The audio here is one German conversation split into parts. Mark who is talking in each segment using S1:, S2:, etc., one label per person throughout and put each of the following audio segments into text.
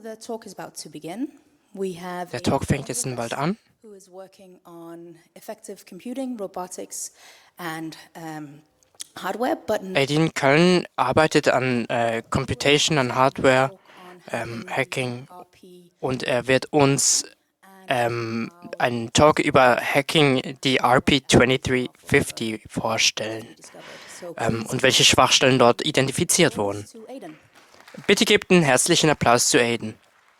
S1: Der Talk fängt jetzt bald an. Aidin Cullen arbeitet an Computation, an Hardware, Hacking, und er wird uns einen Talk über Hacking, die RP2350, vorstellen und welche Schwachstellen dort identifiziert wurden. Bitte gebt einen herzlichen Applaus zu Aidin.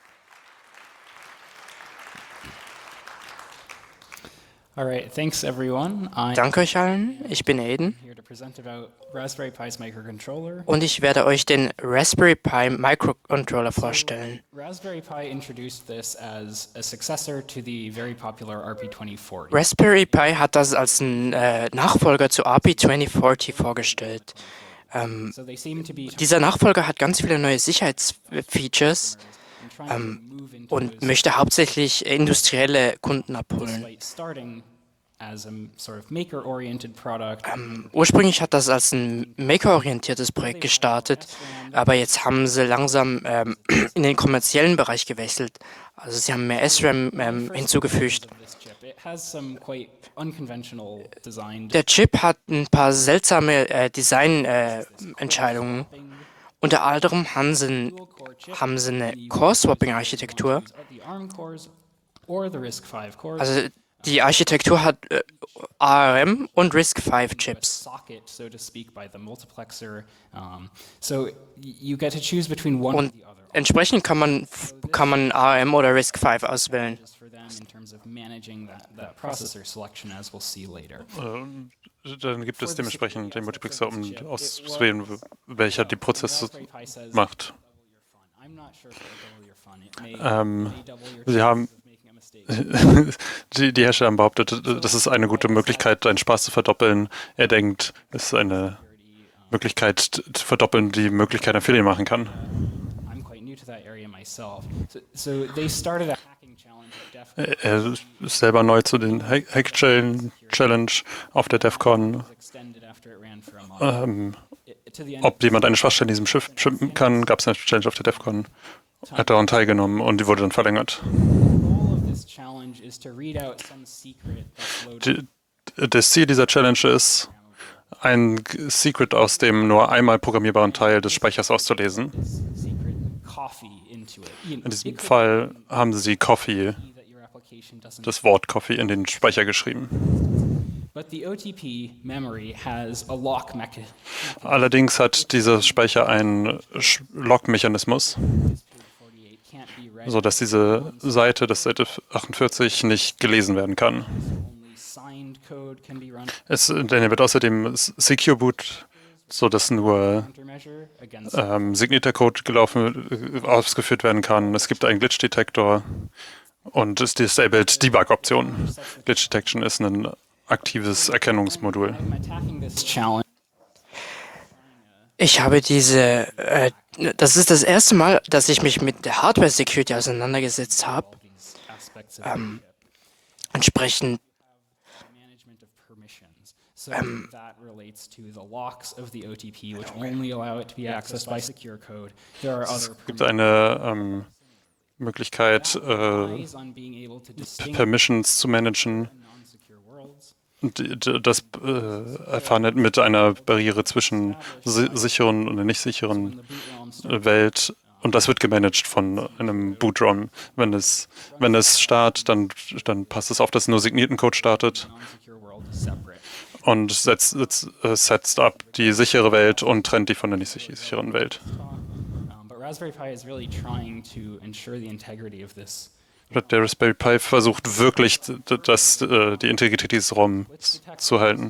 S2: Alright, thanks everyone.
S1: Danke euch allen, ich bin Aidin und ich werde euch den Raspberry Pi Microcontroller vorstellen.
S2: Raspberry Pi introduced this as a successor to the very popular RP2040.
S1: Raspberry Pi hat das als Nachfolger zu RP2040 vorgestellt. Dieser Nachfolger hat ganz viele neue Sicherheitsfeatures und möchte hauptsächlich industrielle Kunden abholen. Ursprünglich hat das als ein Maker-orientiertes Projekt gestartet, aber jetzt haben sie langsam in den kommerziellen Bereich gewechselt. Also sie haben mehr SRAM hinzugefügt. Der Chip hat ein paar seltsame Designentscheidungen. Unter anderem haben sie eine Core-Swapping-Architektur. Also die Architektur hat ARM und RISC-V-Chips. Und entsprechend kann man ARM oder RISC-V auswählen.
S3: Dann gibt es dementsprechend den Multiplexer, um auszuwählen, welcher die Prozesse macht. Sie haben die Hersteller haben behauptet, das ist eine gute Möglichkeit, deinen Spaß zu verdoppeln. Er denkt, es ist eine Möglichkeit zu verdoppeln, die Möglichkeit an Affiliate machen kann. Er ist selber neu zu den Hack-Challenge auf der DEF CON. Ob jemand eine Schwachstelle in diesem Schiff schippen kann, gab es eine Challenge auf der DEF CON. Hat daran teilgenommen und die wurde dann verlängert. Das Ziel dieser Challenge ist, ein Secret aus dem nur einmal programmierbaren Teil des Speichers auszulesen. In diesem Fall haben sie Coffee, das Wort Coffee, in den Speicher geschrieben. Allerdings hat dieser Speicher einen Lock-Mechanismus, sodass diese Seite, das Seite 48, nicht gelesen werden kann. Denn er wird außerdem Secure Boot, sodass nur signierter Code ausgeführt werden kann. Es gibt einen Glitch-Detektor und es disabled Debug-Option. Glitch Detection ist ein aktives Erkennungsmodul.
S1: Ich habe das ist das erste Mal, dass ich mich mit der Hardware-Security auseinandergesetzt habe. Entsprechend
S3: es gibt eine Möglichkeit, Permissions zu managen. Das erfahren mit einer Barriere zwischen sicheren und nicht sicheren Welt. Und das wird gemanagt von einem Boot-ROM. Wenn es startet, dann passt es auf, dass nur signierten Code startet. Und setzt ab die sichere Welt und trennt die von der nicht sicheren Welt. Der Raspberry Pi versucht wirklich, die Integrität dieses ROMs zu halten.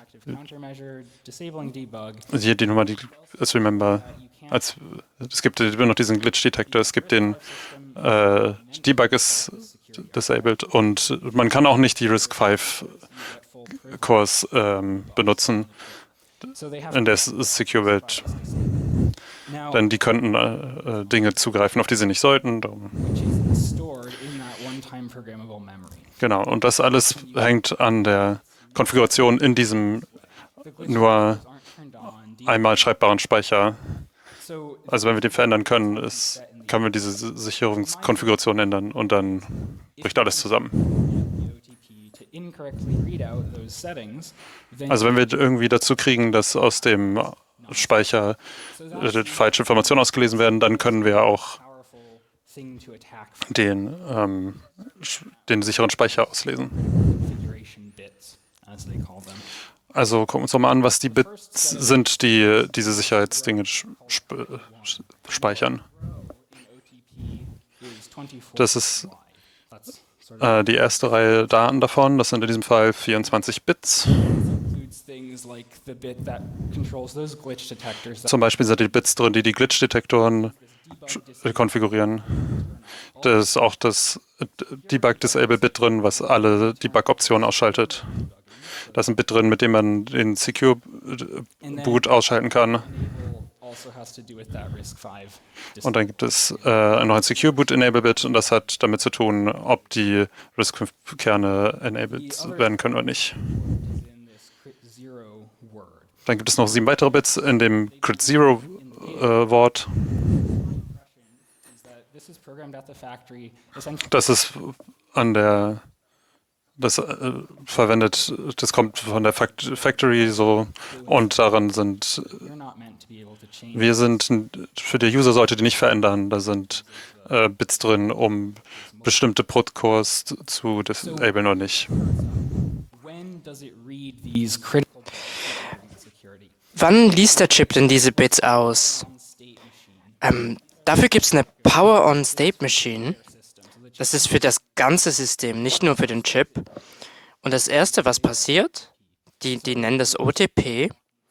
S3: Hier die Nummer, als Remember, es gibt immer noch diesen Glitch-Detektor, es gibt den Debug ist disabled und man kann auch nicht die RISC-V-Cores benutzen in der Secure-Welt. Denn die könnten Dinge zugreifen, auf die sie nicht sollten. Genau, und das alles hängt an der Konfiguration in diesem nur einmal schreibbaren Speicher. Also wenn wir den verändern können, können wir diese Sicherungskonfiguration ändern und dann bricht alles zusammen. Also wenn wir irgendwie dazu kriegen, dass aus dem Speicher falsche Informationen ausgelesen werden, dann können wir auch den sicheren Speicher auslesen. Also gucken wir uns doch mal an, was die Bits sind, die diese Sicherheitsdinge speichern. Das ist die erste Reihe Daten davon. Das sind in diesem Fall 24 Bits. Zum Beispiel sind die Bits drin, die die Glitch-Detektoren konfigurieren. Da ist auch das Debug-Disable-Bit drin, was alle Debug-Optionen ausschaltet. Da ist ein Bit drin, mit dem man den Secure Boot ausschalten kann. Und dann gibt es noch ein Secure Boot Enable Bit und das hat damit zu tun, ob die RISC-V-Kerne enabled werden können oder nicht. Dann gibt es noch 7 weitere Bits in dem Crit Zero Wort. Das ist verwendet, das kommt von der Factory so und daran für die User sollte die nicht verändern. Da sind Bits drin, um bestimmte Put-Cores zu disablen oder nicht.
S1: Wann liest der Chip denn diese Bits aus? Dafür gibt es eine Power-on-State-Machine. Das ist für das ganze System, nicht nur für den Chip. Und das Erste, was passiert, die nennen das OTP.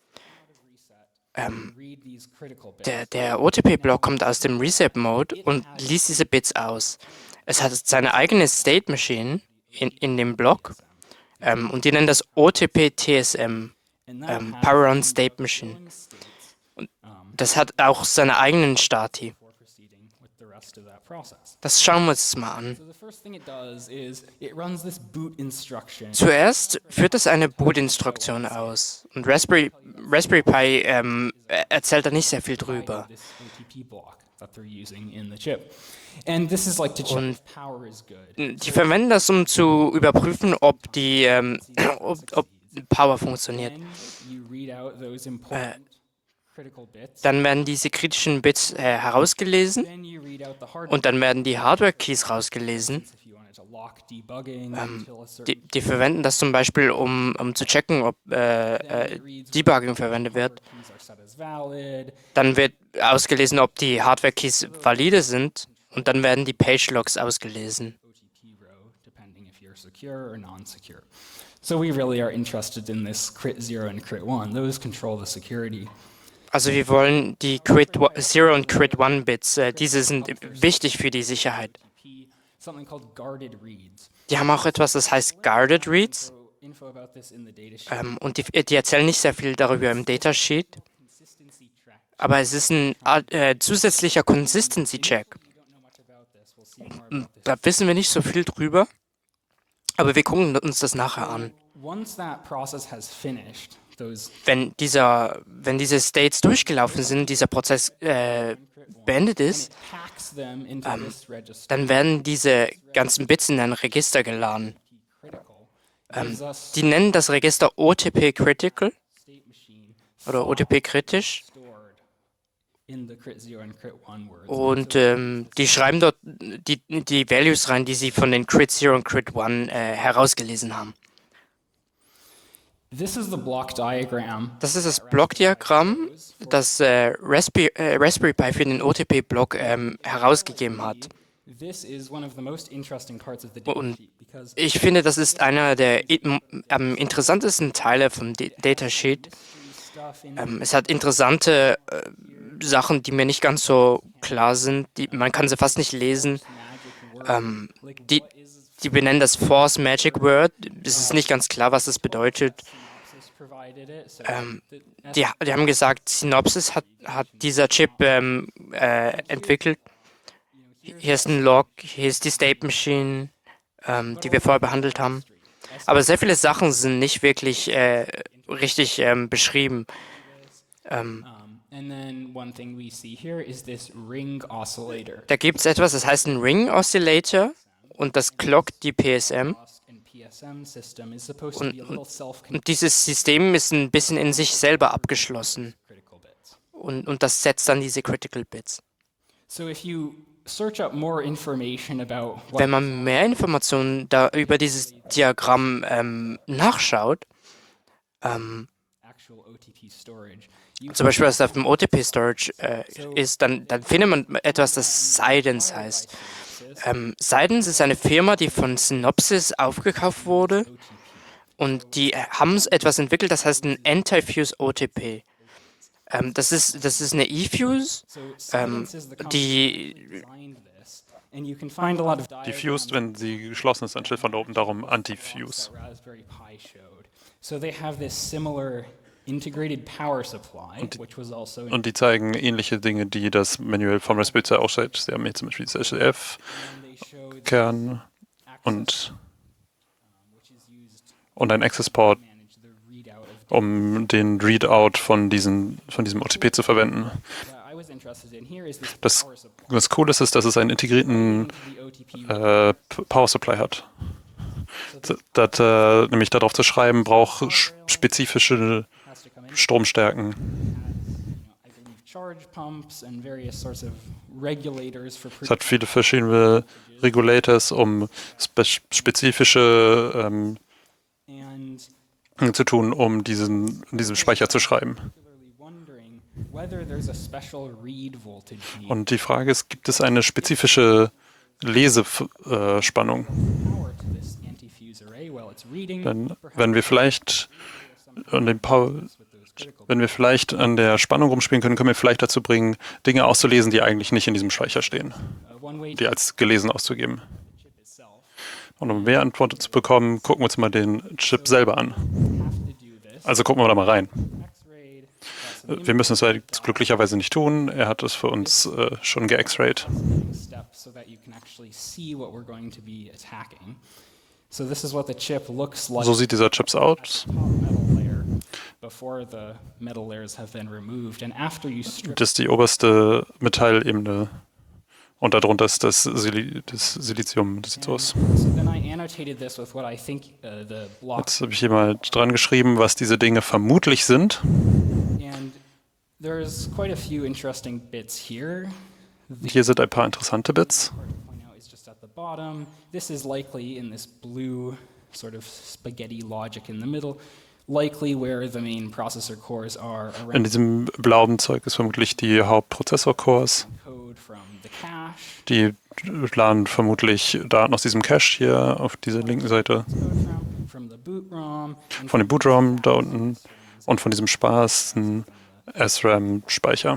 S1: Der OTP-Block kommt aus dem Reset-Mode und liest diese Bits aus. Es hat seine eigene State-Machine in dem Block und die nennen das OTP-TSM, Power-on-State-Machine. Und das hat auch seine eigenen Stati. Das schauen wir uns mal an. Zuerst führt es eine Boot-Instruktion aus. Und Raspberry Pi erzählt da nicht sehr viel drüber. Und die verwenden das, um zu überprüfen, ob ob Power funktioniert. Dann werden diese kritischen Bits herausgelesen und dann werden die Hardware-Keys rausgelesen. Die verwenden das zum Beispiel, um zu checken, ob Debugging verwendet wird. Dann wird ausgelesen, ob die Hardware-Keys valide sind und dann werden die Page-Logs ausgelesen.
S2: So we really are interested in this crit 0 and crit 1. Those control the security.
S1: Also wir wollen die Crit 0 und Crit 1 Bits, diese sind wichtig für die Sicherheit. Die haben auch etwas, das heißt Guarded Reads. Und die erzählen nicht sehr viel darüber im Datasheet. Aber es ist ein zusätzlicher Consistency-Check. Da wissen wir nicht so viel drüber. Aber wir gucken uns das nachher an. Wenn diese States durchgelaufen sind, dieser Prozess beendet ist, dann werden diese ganzen Bits in ein Register geladen. Die nennen das Register OTP Critical oder OTP kritisch. Und die schreiben dort die Values rein, die sie von den Crit 0 und Crit 1 herausgelesen haben. Das ist das Blockdiagramm, das Raspberry Pi für den OTP-Block herausgegeben hat. Und ich finde, das ist einer der am interessantesten Teile vom Datasheet. Es hat interessante Sachen, die mir nicht ganz so klar sind. Man kann sie fast nicht lesen. Die benennen das Force Magic Word. Es ist nicht ganz klar, was das bedeutet. Die haben gesagt, Synopsys hat dieser Chip entwickelt. Hier ist ein Log, hier ist die State Machine, die wir vorher behandelt haben. Aber sehr viele Sachen sind nicht wirklich richtig beschrieben.
S2: And then one thing we see here is this ring oscillator.
S1: Da gibt es etwas, das heißt ein Ring Oscillator und das clockt die PSM.
S2: And PSM system is supposed to be a little
S1: Und dieses System ist ein bisschen in sich selber abgeschlossen.
S2: critical bits.
S1: Und das setzt dann diese Critical Bits.
S2: So if you search up more information about what
S1: Wenn man mehr Informationen da über dieses Diagramm nachschaut,
S2: actual OTP storage, you
S1: zum Beispiel was auf dem OTP-Storage ist, dann findet man etwas, das Sidence heißt. Sidence ist eine Firma, die von Synopsys aufgekauft wurde und die haben etwas entwickelt, das heißt ein Anti-Fuse OTP. Das ist eine eFuse,
S2: so Silence is the company
S1: die
S2: that designed this, and you can find a lot of
S3: Diffused, wenn sie geschlossen ist, dann steht von oben darum
S2: that
S3: Anti-Fuse.
S2: Raspberry Pi showed. So they have this similar integrated power supply, which was also
S3: Und die zeigen ähnliche Dinge, die das Manual vom Raspberry Pi auch zeigt. Sie haben hier zum Beispiel das SLF-Kern
S2: and they show
S3: und,
S2: which is used
S3: und ein Access-Port,
S2: to manage the readout of
S3: um den Readout von diesem OTP zu verwenden.
S2: data. I was interested in here is this
S3: Das,
S2: power supply.
S3: das Coole ist, dass es einen integrierten
S2: The OTP
S3: Power Supply hat. Nämlich darauf zu schreiben, braucht spezifische
S2: has to come in.
S3: Stromstärken.
S2: I believe charge pumps and various sorts of regulators for
S3: Es hat viele verschiedene Regulators, um spezifische
S2: and
S3: zu tun, um diesem Speicher zu schreiben.
S2: particularly wondering whether there's a special read voltage needed
S3: Und die Frage ist, gibt es eine spezifische Lesespannung?
S2: power to this anti-fuse array while it's reading.
S3: Denn wenn wir vielleicht an dem Power,
S2: With those critical
S3: wenn wir vielleicht an der Spannung rumspielen können, können wir vielleicht dazu bringen, Dinge auszulesen, die eigentlich nicht in diesem Speicher stehen,
S2: one way
S3: die als gelesen auszugeben.
S2: the chip itself
S3: Und um mehr Antworten zu bekommen, gucken wir uns mal den Chip selber an.
S2: have to do this.
S3: Also gucken wir da mal rein.
S2: X-rayed, got some
S3: Wir müssen es jetzt glücklicherweise nicht tun. Er hat es für uns schon ge-X-rayed.
S2: steps so that you can actually see what we're going to be attacking. So this is what the chip looks like.
S3: So sieht dieser Chip aus.
S2: Top metal layer before the metal layers have been removed, and after you strip
S3: Das ist die oberste Metallebene. Und darunter ist das Silizium. Das sieht so aus.
S2: So then I annotated this with what I think the block,
S3: Jetzt habe ich hier mal dran geschrieben, was diese Dinge vermutlich sind.
S2: and there's quite a few interesting bits here.
S3: Hier sind ein paar interessante Bits.
S2: Part to point out is just at the bottom. This is likely in this blue sort of spaghetti logic in the middle, likely where the main processor cores are
S3: In
S2: around
S3: diesem blauen Zeug ist vermutlich die Hauptprozessor-Cores.
S2: code from the cache,
S3: Die laden vermutlich Daten aus diesem Cache hier auf dieser linken Seite.
S2: code from the boot ROM, and
S3: Von dem Boot-ROM da unten und von diesem sparsen SRAM-Speicher.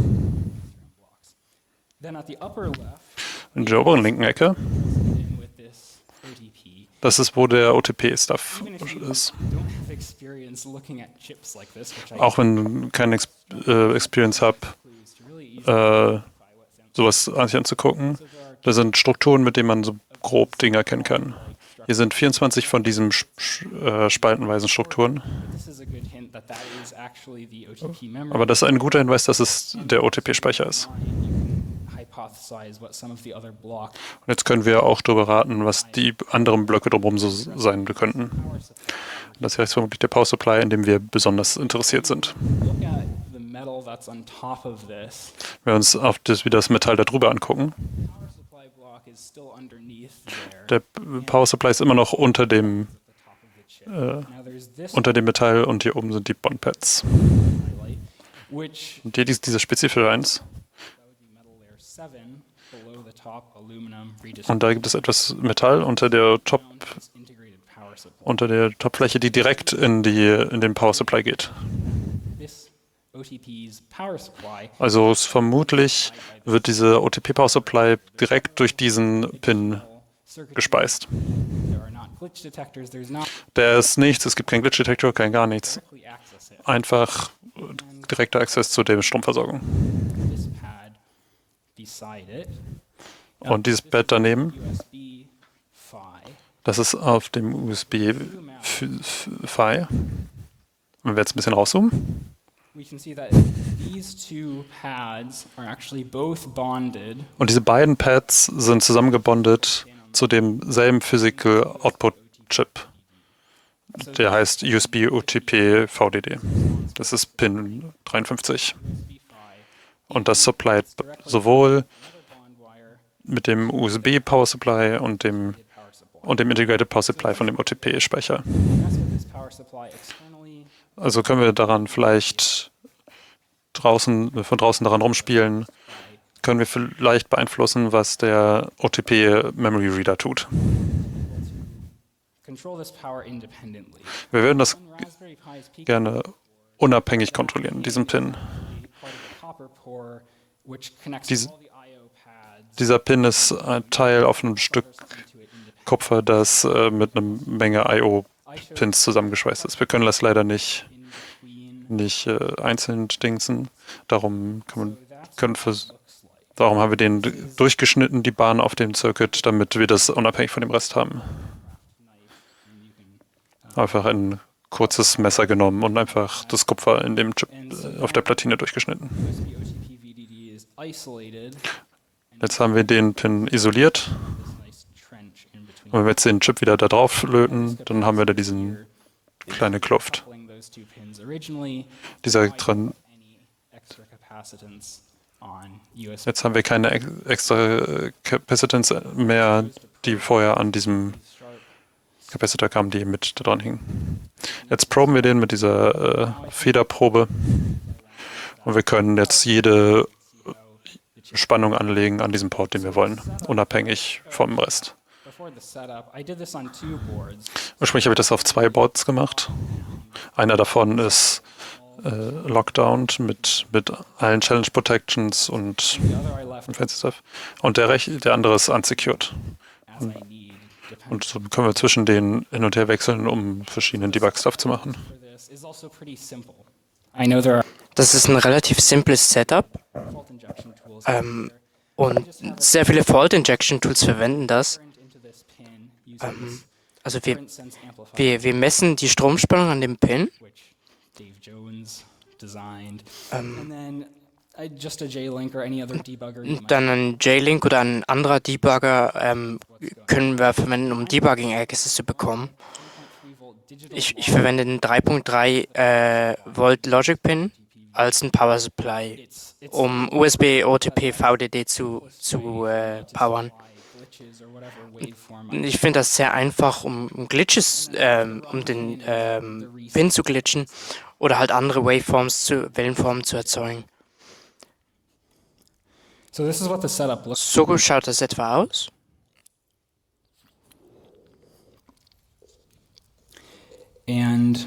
S2: then at the upper left,
S3: In der oberen linken Ecke,
S2: in with this OTP.
S3: das ist, wo der OTP-Stuff
S2: Even if you
S3: ist.
S2: don't have experience looking at chips like this, which I
S3: Auch wenn du keine Experience habe,
S2: use to really easily
S3: äh,
S2: identify what's in.
S3: sowas sich anzugucken,
S2: So there are
S3: da sind Strukturen, mit denen man so grob Dinge erkennen kann. Hier sind 24 von diesen spaltenweisen Strukturen.
S2: This is a good hint that that is actually the OTP memory.
S3: Aber das ist ein guter Hinweis, dass es der OTP-Speicher ist.
S2: You can hypothesize what some of the other block
S3: Und jetzt können wir auch darüber raten, was die anderen Blöcke drumherum so sein könnten.
S2: power supply.
S3: Das hier ist vermutlich der Power Supply, in dem wir besonders interessiert sind.
S2: Look at the metal that's on top of this.
S3: Wenn wir uns auf das Metall da drüber angucken,
S2: The power supply block is still underneath there.
S3: der Power Supply ist immer noch unter dem,
S2: At the top of the chip. Now there's this
S3: unter dem Metall und hier oben sind die Bondpads.
S2: highlight, which
S3: Und hier diese spezifische eins.
S2: that would be metal layer 7 below the top aluminum
S3: Und da gibt es etwas Metall unter der
S2: integrated power supply.
S3: unter der Topfläche, die direkt in den Power Supply geht.
S2: This OTP's power supply
S3: Also vermutlich wird diese OTP Power Supply direkt durch diesen Pin
S2: circuit.
S3: gespeist.
S2: There are not glitch detectors. There's not
S3: Der ist nichts, es gibt keinen Glitch-Detektor, kein gar nichts.
S2: directly access it.
S3: Einfach direkter Access zu der Stromversorgung.
S2: This pad beside it.
S3: Und dieses Bett daneben,
S2: USB PHY.
S3: das ist auf dem USB-Phi. Wenn wir jetzt ein bisschen rauszoomen,
S2: we can see that these two pads are actually both bonded.
S3: Und diese beiden Pads sind zusammengebondet zu demselben Physical Output Chip. Der heißt USB OTP VDD. Das ist Pin 53. Und das supplied sowohl mit dem USB Power Supply und dem Integrated Power Supply von dem OTP-Speicher. Also können wir daran vielleicht von draußen daran rumspielen, können wir vielleicht beeinflussen, was der OTP Memory Reader tut. Wir würden das gerne unabhängig kontrollieren, diesen Pin. Dieser Pin ist ein Teil auf einem Stück Kupfer, das mit einer Menge I/O-Pins zusammengeschweißt ist. Wir können das leider nicht einzeln dingsen. Darum haben wir den durchgeschnitten, die Bahn auf dem Circuit, damit wir das unabhängig von dem Rest haben. Einfach ein kurzes Messer genommen und einfach das Kupfer in dem Chip auf der Platine durchgeschnitten. Jetzt haben wir den Pin isoliert. Und wenn wir jetzt den Chip wieder da drauf löten, dann haben wir da diesen kleine Kluft. Jetzt haben wir keine extra Capacitance mehr, die vorher an diesem Capacitor kamen, die mit da dran hingen. Jetzt proben wir den mit dieser Federprobe und wir können jetzt jede Spannung anlegen an diesem Port, den wir wollen, unabhängig vom Rest. Ursprünglich habe ich das auf 2 Boards gemacht. Einer davon ist lockdowned mit allen Challenge Protections und fancy stuff. Und der andere ist unsecured. Und so können wir zwischen denen hin und her wechseln, um verschiedenen Debug-Stuff zu machen.
S1: Das ist ein relativ simples Setup. Und sehr viele Fault-Injection-Tools verwenden das. Also wir messen die Stromspannung an dem Pin. Dann ein J-Link oder ein anderer Debugger können wir verwenden, um Debugging-Access zu bekommen. Ich verwende einen 3.3 Volt Logic Pin als ein Power Supply, um USB OTP VDD zu powern. Ich finde das sehr einfach, um Glitches, um den Pin zu glitchen oder halt andere Wellenformen zu erzeugen. So schaut das etwa aus. Und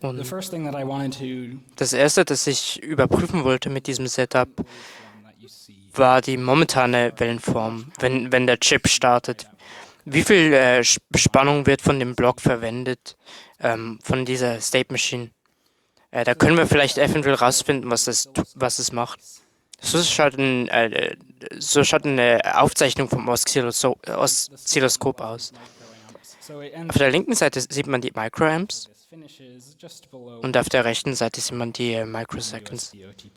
S1: das erste, das ich überprüfen wollte mit diesem Setup, war die momentane Wellenform, wenn der Chip startet. Wie viel Spannung wird von dem Block verwendet, von dieser State Machine? Da können wir vielleicht eventuell rausfinden, was es macht. So schaut eine Aufzeichnung vom Oszilloskop aus. Auf der linken Seite sieht man die Microamps und auf der rechten Seite sieht man die Microseconds.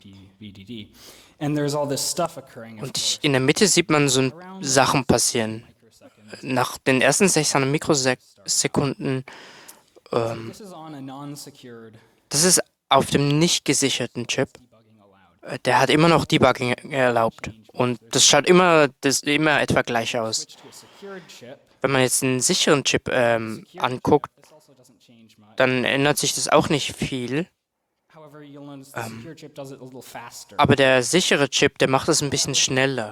S1: Und in der Mitte sieht man so Sachen passieren. Nach den ersten 600 Mikrosekunden, das ist auf dem nicht gesicherten Chip. Der hat immer noch Debugging erlaubt. Und das schaut immer etwa gleich aus. Wenn man jetzt einen sicheren Chip anguckt, dann ändert sich das auch nicht viel. Aber der sichere Chip, der macht das ein bisschen schneller.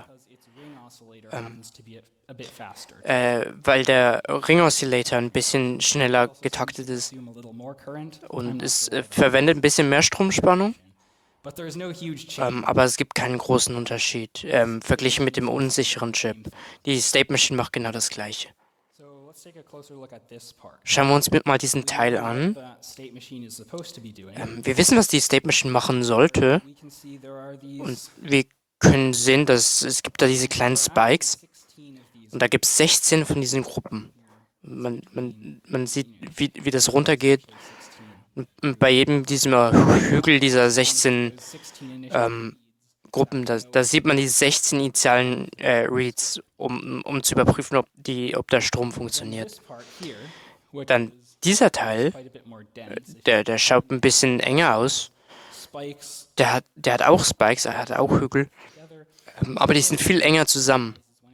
S1: Weil der Ring Oscillator ein bisschen schneller getaktet ist. Und es verwendet ein bisschen mehr Stromspannung. Aber es gibt keinen großen Unterschied verglichen mit dem unsicheren Chip. Die State Machine macht genau das Gleiche. Schauen wir uns mal diesen Teil an. Wir wissen, was die State Machine machen sollte. Und wir können sehen, dass es gibt da diese kleinen Spikes. Und da gibt es 16 von diesen Gruppen. Man sieht, wie das runtergeht. Und bei jedem dieser Hügel dieser 16 Gruppen, da sieht man die 16 initialen Reads, um zu überprüfen, ob der Strom funktioniert. Dann dieser Teil, der schaut ein bisschen enger aus. Der hat auch Spikes, er hat auch Hügel, aber die sind viel enger zusammen.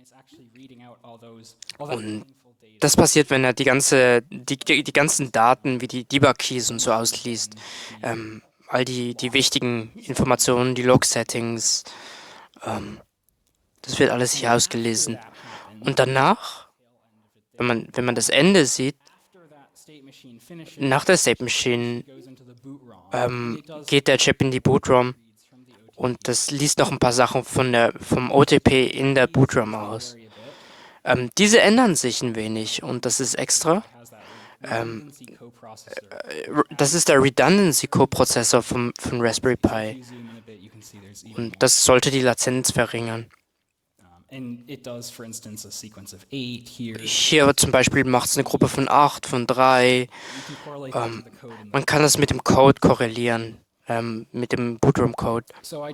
S1: Und das passiert, wenn er die ganzen Daten wie die Debug-Keys und so ausliest. All die wichtigen Informationen, die Log-Settings, das wird alles hier ausgelesen. Und danach, wenn man das Ende sieht, nach der State Machine geht der Chip in die Boot-ROM und das liest noch ein paar Sachen vom OTP in der Boot-ROM aus. Diese ändern sich ein wenig und das ist extra. Das ist der Redundancy-Coprozessor von Raspberry Pi und das sollte die Latenz verringern. Hier zum Beispiel macht es eine Gruppe von 8, von 3. Man kann das mit dem Code korrelieren, mit dem Boot-ROM-Code.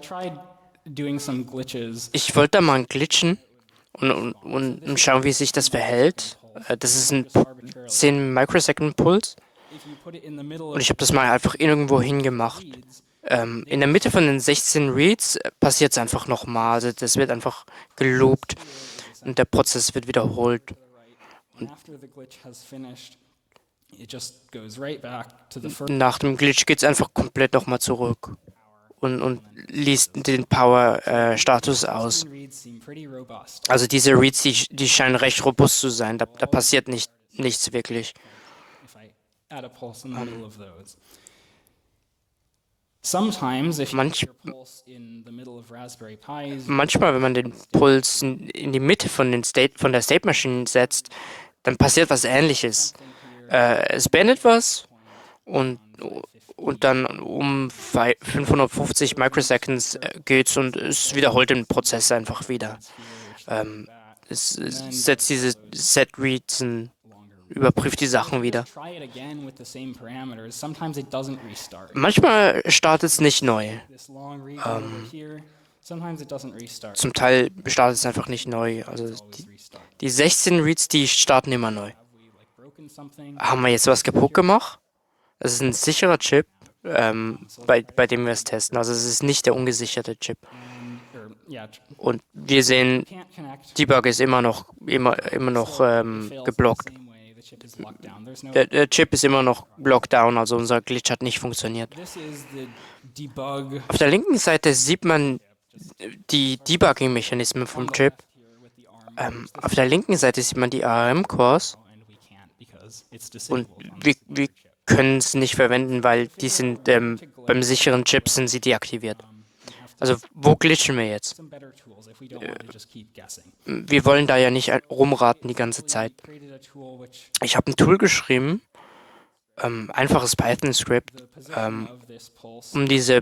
S1: Ich wollte da mal glitchen und schauen, wie sich das verhält. Das ist ein 10 Microsecond Puls und ich habe das mal einfach irgendwo hingemacht. In der Mitte von den 16 Reads passiert es einfach nochmal. Also das wird einfach geloopt und der Prozess wird wiederholt. Und nach dem Glitch geht es einfach komplett nochmal zurück und liest den Power-Status aus. Also diese Reads, die scheinen recht robust zu sein. Da passiert nichts wirklich. Manchmal, wenn man den Puls in die Mitte von der State Machine setzt, dann passiert was Ähnliches. Es beendet was und dann um 550 Microseconds geht's und es wiederholt den Prozess einfach wieder. Es setzt diese Set-Reads und überprüft die Sachen wieder. Manchmal startet es nicht neu. Zum Teil startet es einfach nicht neu. Also die 16 Reads, die starten immer neu. Haben wir jetzt was kaputt gemacht? Das ist ein sicherer Chip, bei dem wir es testen. Also es ist nicht der ungesicherte Chip. Und wir sehen, Debug ist immer noch geblockt. Der Chip ist immer noch blocked down, also unser Glitch hat nicht funktioniert. Auf der linken Seite sieht man die Debugging-Mechanismen vom Chip. Auf der linken Seite sieht man die ARM-Cores. Und wir können es nicht verwenden, weil die sind beim sicheren Chip sind sie deaktiviert. Also wo glitchen wir jetzt? Wir wollen da ja nicht rumraten die ganze Zeit. Ich habe ein Tool geschrieben, einfaches Python-Script, um diese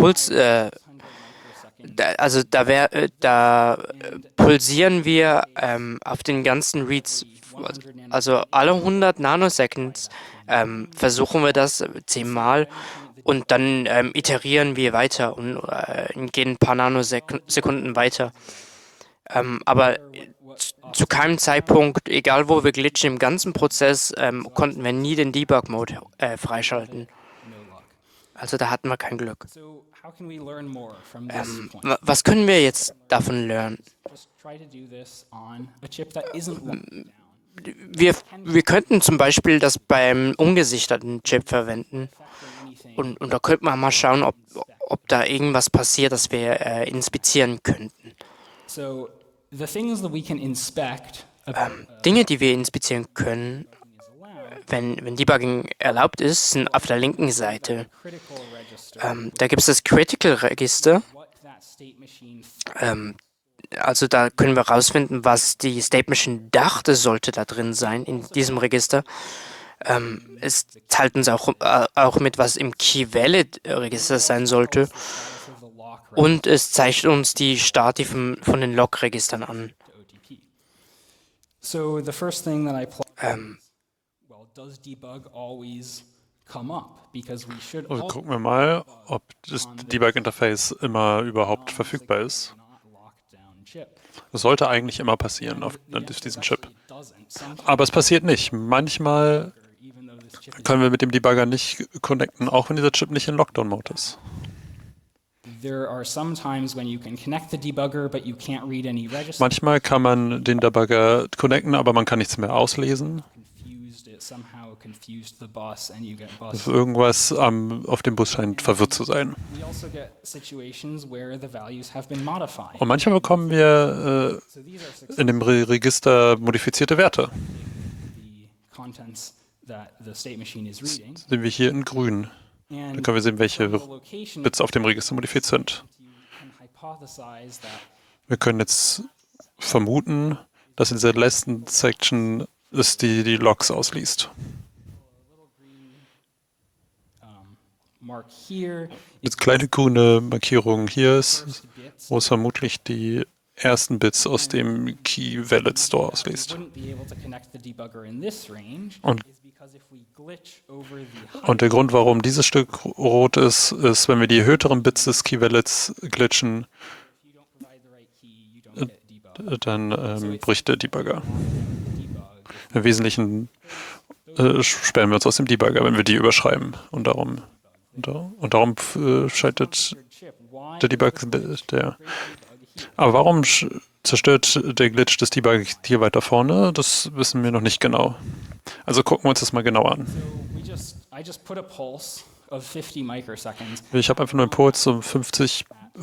S1: da pulsieren wir auf den ganzen Reads, also alle 100 Nanoseconds versuchen wir das 10 Mal und dann iterieren wir weiter und gehen ein paar Nanosekunden weiter. Aber zu keinem Zeitpunkt, egal wo wir glitchen, im ganzen Prozess konnten wir nie den Debug-Mode freischalten. Also da hatten wir kein Glück. Was können wir jetzt davon lernen? Wir könnten zum Beispiel das beim ungesicherten Chip verwenden und da könnte man mal schauen, ob da irgendwas passiert, das wir inspizieren könnten. Dinge, die wir inspizieren können, wenn Debugging erlaubt ist, sind auf der linken Seite. Da gibt es das Critical Register. Also da können wir herausfinden, was die State Machine dachte, sollte da drin sein in diesem Register. Es teilt uns auch mit, was im Key-Valid-Register sein sollte. Und es zeigt uns die Stati von den Log-Registern an.
S2: come up because we should
S3: Also
S2: all
S3: gucken wir mal, ob das Debug-Interface immer überhaupt verfügbar ist.
S2: not locked down chip.
S3: Das sollte eigentlich immer passieren auf diesem Chip.
S2: It doesn't. Sometimes,
S3: Aber es passiert nicht. Manchmal
S2: even though this chip is
S3: können wir mit dem Debugger nicht connecten, auch wenn dieser Chip nicht in Lockdown-Mode ist.
S2: there are some times when you can connect the debugger, but you can't read any register.
S3: Manchmal kann man den Debugger connecten, aber man kann nichts mehr auslesen.
S2: It somehow confused the bus, and you get bus.
S3: Also irgendwas auf dem Bus scheint verwirrt zu sein.
S2: We also get situations where the values have been modified.
S3: Und manchmal bekommen wir
S2: So these are
S3: in dem Register modifizierte Werte.
S2: the contents that the state machine is reading.
S3: Sehen wir hier in grün. Dann
S2: And
S3: können wir sehen, welche
S2: from the location,
S3: Bits auf dem Register modifiziert sind.
S2: you can hypothesize that
S3: Wir können jetzt vermuten, dass in dieser letzten Section es die Logs ausliest.
S2: mark here
S3: Eine kleine grüne Markierung hier ist,
S2: bits
S3: wo es vermutlich die ersten Bits aus dem Key Valid Store ausliest.
S2: wouldn't be able to connect the debugger in this range
S3: Und
S2: is because if we glitch over the
S3: Und der Grund, warum dieses Stück rot ist, ist, wenn wir die höheren Bits des Key Valids glitchen,
S2: if you don't provide the right key, you don't get debugged.
S3: dann bricht der Debugger.
S2: Debug.
S3: Im Wesentlichen sperren wir uns aus dem Debugger, wenn wir die überschreiben. Und darum scheitert
S2: Chip. Why
S3: der Debug. Aber warum zerstört der Glitch des Debug hier weiter vorne? Das wissen wir noch nicht genau. Also gucken wir uns das mal genauer an.
S2: I just put a pulse of 50 microseconds.
S3: Ich habe einfach nur einen Puls um 50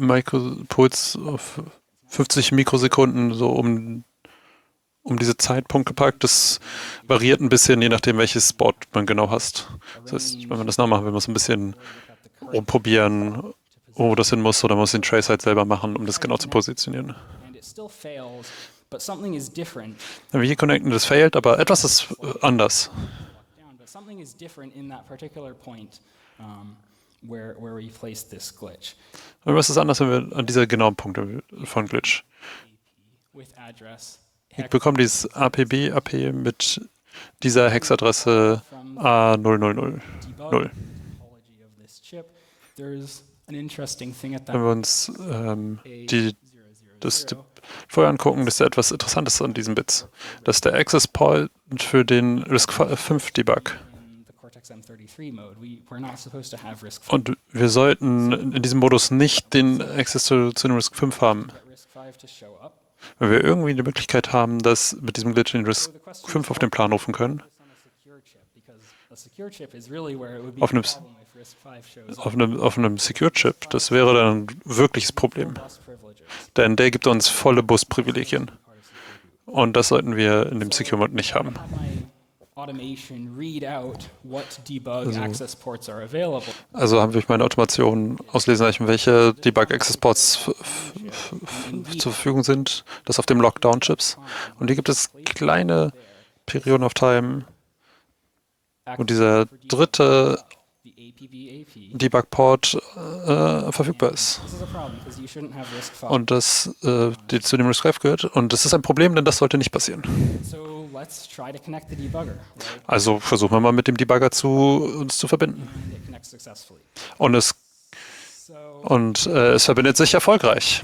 S3: Mikrosekunden so um diese Zeitpunkt gepackt. Das variiert ein bisschen, je nachdem, welches Board man genau hast. Das heißt, wenn man das nachmachen will, muss man ein bisschen rumprobieren, wo das hin muss, oder muss den Trace halt selber machen, um das genau zu positionieren.
S2: And it still fails, but something is different.
S3: Wenn wir hier connecten, das failt, aber etwas ist anders.
S2: Down, but something is different in that particular point where we placed this glitch
S3: Aber was ist anders, wenn wir an dieser genauen Punkt von Glitch?
S2: with address
S3: Ich bekomme dieses AP mit dieser Hexadresse A000.
S2: debug topology of this chip. There's an interesting thing at that
S3: Wenn wir uns das vorher angucken, das ist etwas Interessantes an diesen Bits. Das ist der Access Point für den RISC-V Debug.
S2: in the Cortex M33 mode. We're not supposed to have RISC-V.
S3: Und wir sollten in diesem Modus nicht den Access zu dem RISC-V haben.
S2: Get RISC-V to show up.
S3: Wenn wir irgendwie die Möglichkeit haben, dass mit diesem Glitch den RISC-V auf den Plan rufen können,
S2: On a secure chip, because a secure chip is really where it would be
S3: Auf
S2: a
S3: einem
S2: problem if RISC-V shows up.
S3: auf einem Secure-Chip, das wäre dann ein wirkliches Problem.
S2: Bus privileges.
S3: Denn der gibt uns volle Busprivilegien. Und das sollten wir in dem Secure-Mode nicht haben.
S2: Have my automation read out what debug access ports are available.
S3: Also haben wir durch meine Automation auslesen lassen, welche Debug-Access-Ports zur Verfügung sind. Das auf dem Lockdown-Chips. Und hier gibt es kleine Perioden of Time, wo dieser dritte
S2: The APB-AP.
S3: Debug-Port verfügbar ist.
S2: This is a problem because you shouldn't have RISC-V.
S3: Und das zu dem RISC-V gehört. Und das ist ein Problem, denn das sollte nicht passieren.
S2: So let's try to connect the debugger. Right?
S3: Also versuchen wir mal mit dem Debugger uns zu verbinden.
S2: And it connects successfully.
S3: Und es
S2: So
S3: es verbindet sich erfolgreich.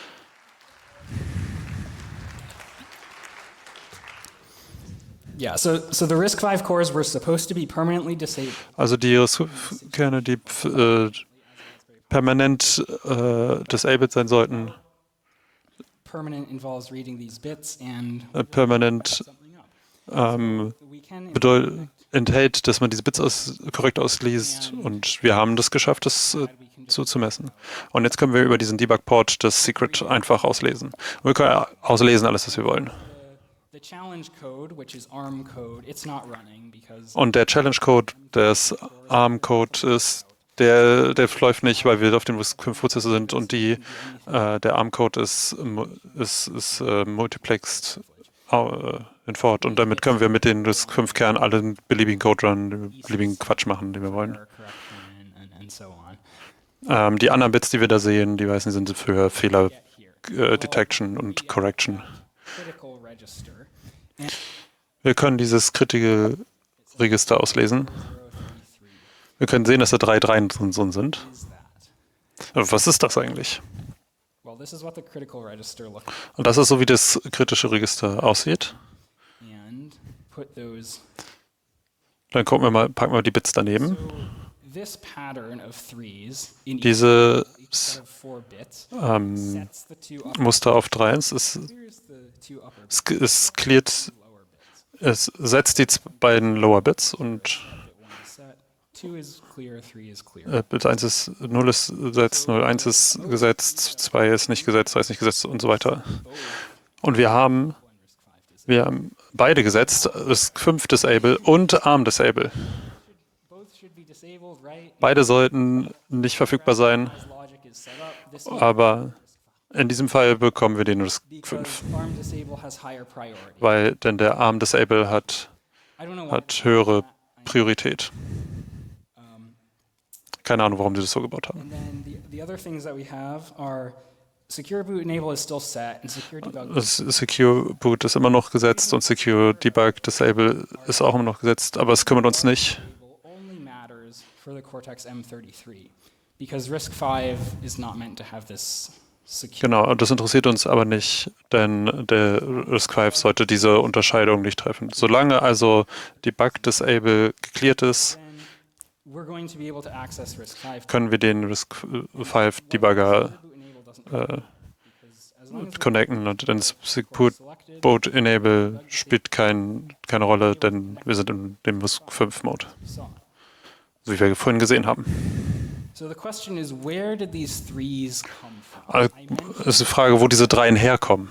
S2: yeah, so the RISC-V cores were supposed to be permanently disabled.
S3: Also die RISC-Kerne, die permanent disabled sein sollten,
S2: Permanent involves reading these bits and
S3: permanent
S2: something up. We can
S3: enthält, dass man diese Bits korrekt ausliest, und wir haben das geschafft, das zu messen. Und jetzt können wir über diesen Debug-Port das Secret einfach auslesen. Und wir können auslesen alles, was wir wollen.
S2: the challenge code, which is ARM code, it's not running because
S3: Und der Challenge-Code des ARM-Code ist, der läuft nicht, weil wir auf dem RISC-V-Prozessor sind, und der ARM-Code ist multiplexed in Fort, und damit können wir mit den RISC-V-Kernen allen beliebigen Code run, beliebigen Quatsch machen, den wir wollen.
S2: error correction and so on.
S3: Die anderen Bits, die wir da sehen, die weißen, sind für Fehler
S2: Here.
S3: Detection und Correction.
S2: Critical register.
S3: Wir können dieses Critical Register auslesen. Wir können sehen, dass da 3 Dreien drin sind.
S2: is that?
S3: Aber was ist das eigentlich?
S2: Well, this is what the critical register looks like.
S3: Und das ist so, wie das kritische Register aussieht.
S2: And put those.
S3: Dann packen wir die Bits daneben.
S2: So this pattern of threes in each
S3: Dieses
S2: set of 4 bits sets the two upper
S3: Muster auf 3, es
S2: clears the two upper bits,
S3: es cleart,
S2: lower bits.
S3: es setzt die beiden Lower Bits und
S2: Bit 1 is set, 2 is clear, 3 is clear.
S3: Bit 1 ist 0 ist gesetzt, 0 1 ist gesetzt, 2 ist nicht gesetzt, 3 ist nicht gesetzt und so weiter. Und wir haben beide gesetzt, das 5 Disable und Arm Disable.
S2: Both should be disabled, right?
S3: Beide sollten nicht verfügbar sein,
S2: As logic is set up, this one
S3: aber in diesem Fall bekommen wir den RISC 5,
S2: because arm disable has higher priority.
S3: denn der Arm Disable hat
S2: I don't know why.
S3: höhere Priorität. Keine Ahnung, warum sie das so gebaut haben.
S2: And then the other things that we have are secure boot enable is still set and secure debug
S3: Das Secure Boot ist immer noch gesetzt und Secure Debug Disable ist auch immer noch gesetzt, aber es kümmert uns nicht.
S2: only matters for the Cortex M33 because RISC-V is not meant to have this secure.
S3: Genau, und das interessiert uns aber nicht, denn der RISC-V sollte diese Unterscheidung nicht treffen. Solange also Debug Disable geklärt ist,
S2: Then we're going to be able to access RISC-V.
S3: können wir den RISC-V Debugger
S2: Boot enable doesn't matter because as long as
S3: connecten und dann ist Secure Boot Enable spielt keine Rolle, denn wir sind in dem RISC-V Mode,
S2: so.
S3: so wie wir vorhin gesehen haben.
S2: So the question is, where did these threes come from?
S3: Also,
S2: I mentioned
S3: es ist die Frage, wo diese Dreien herkommen.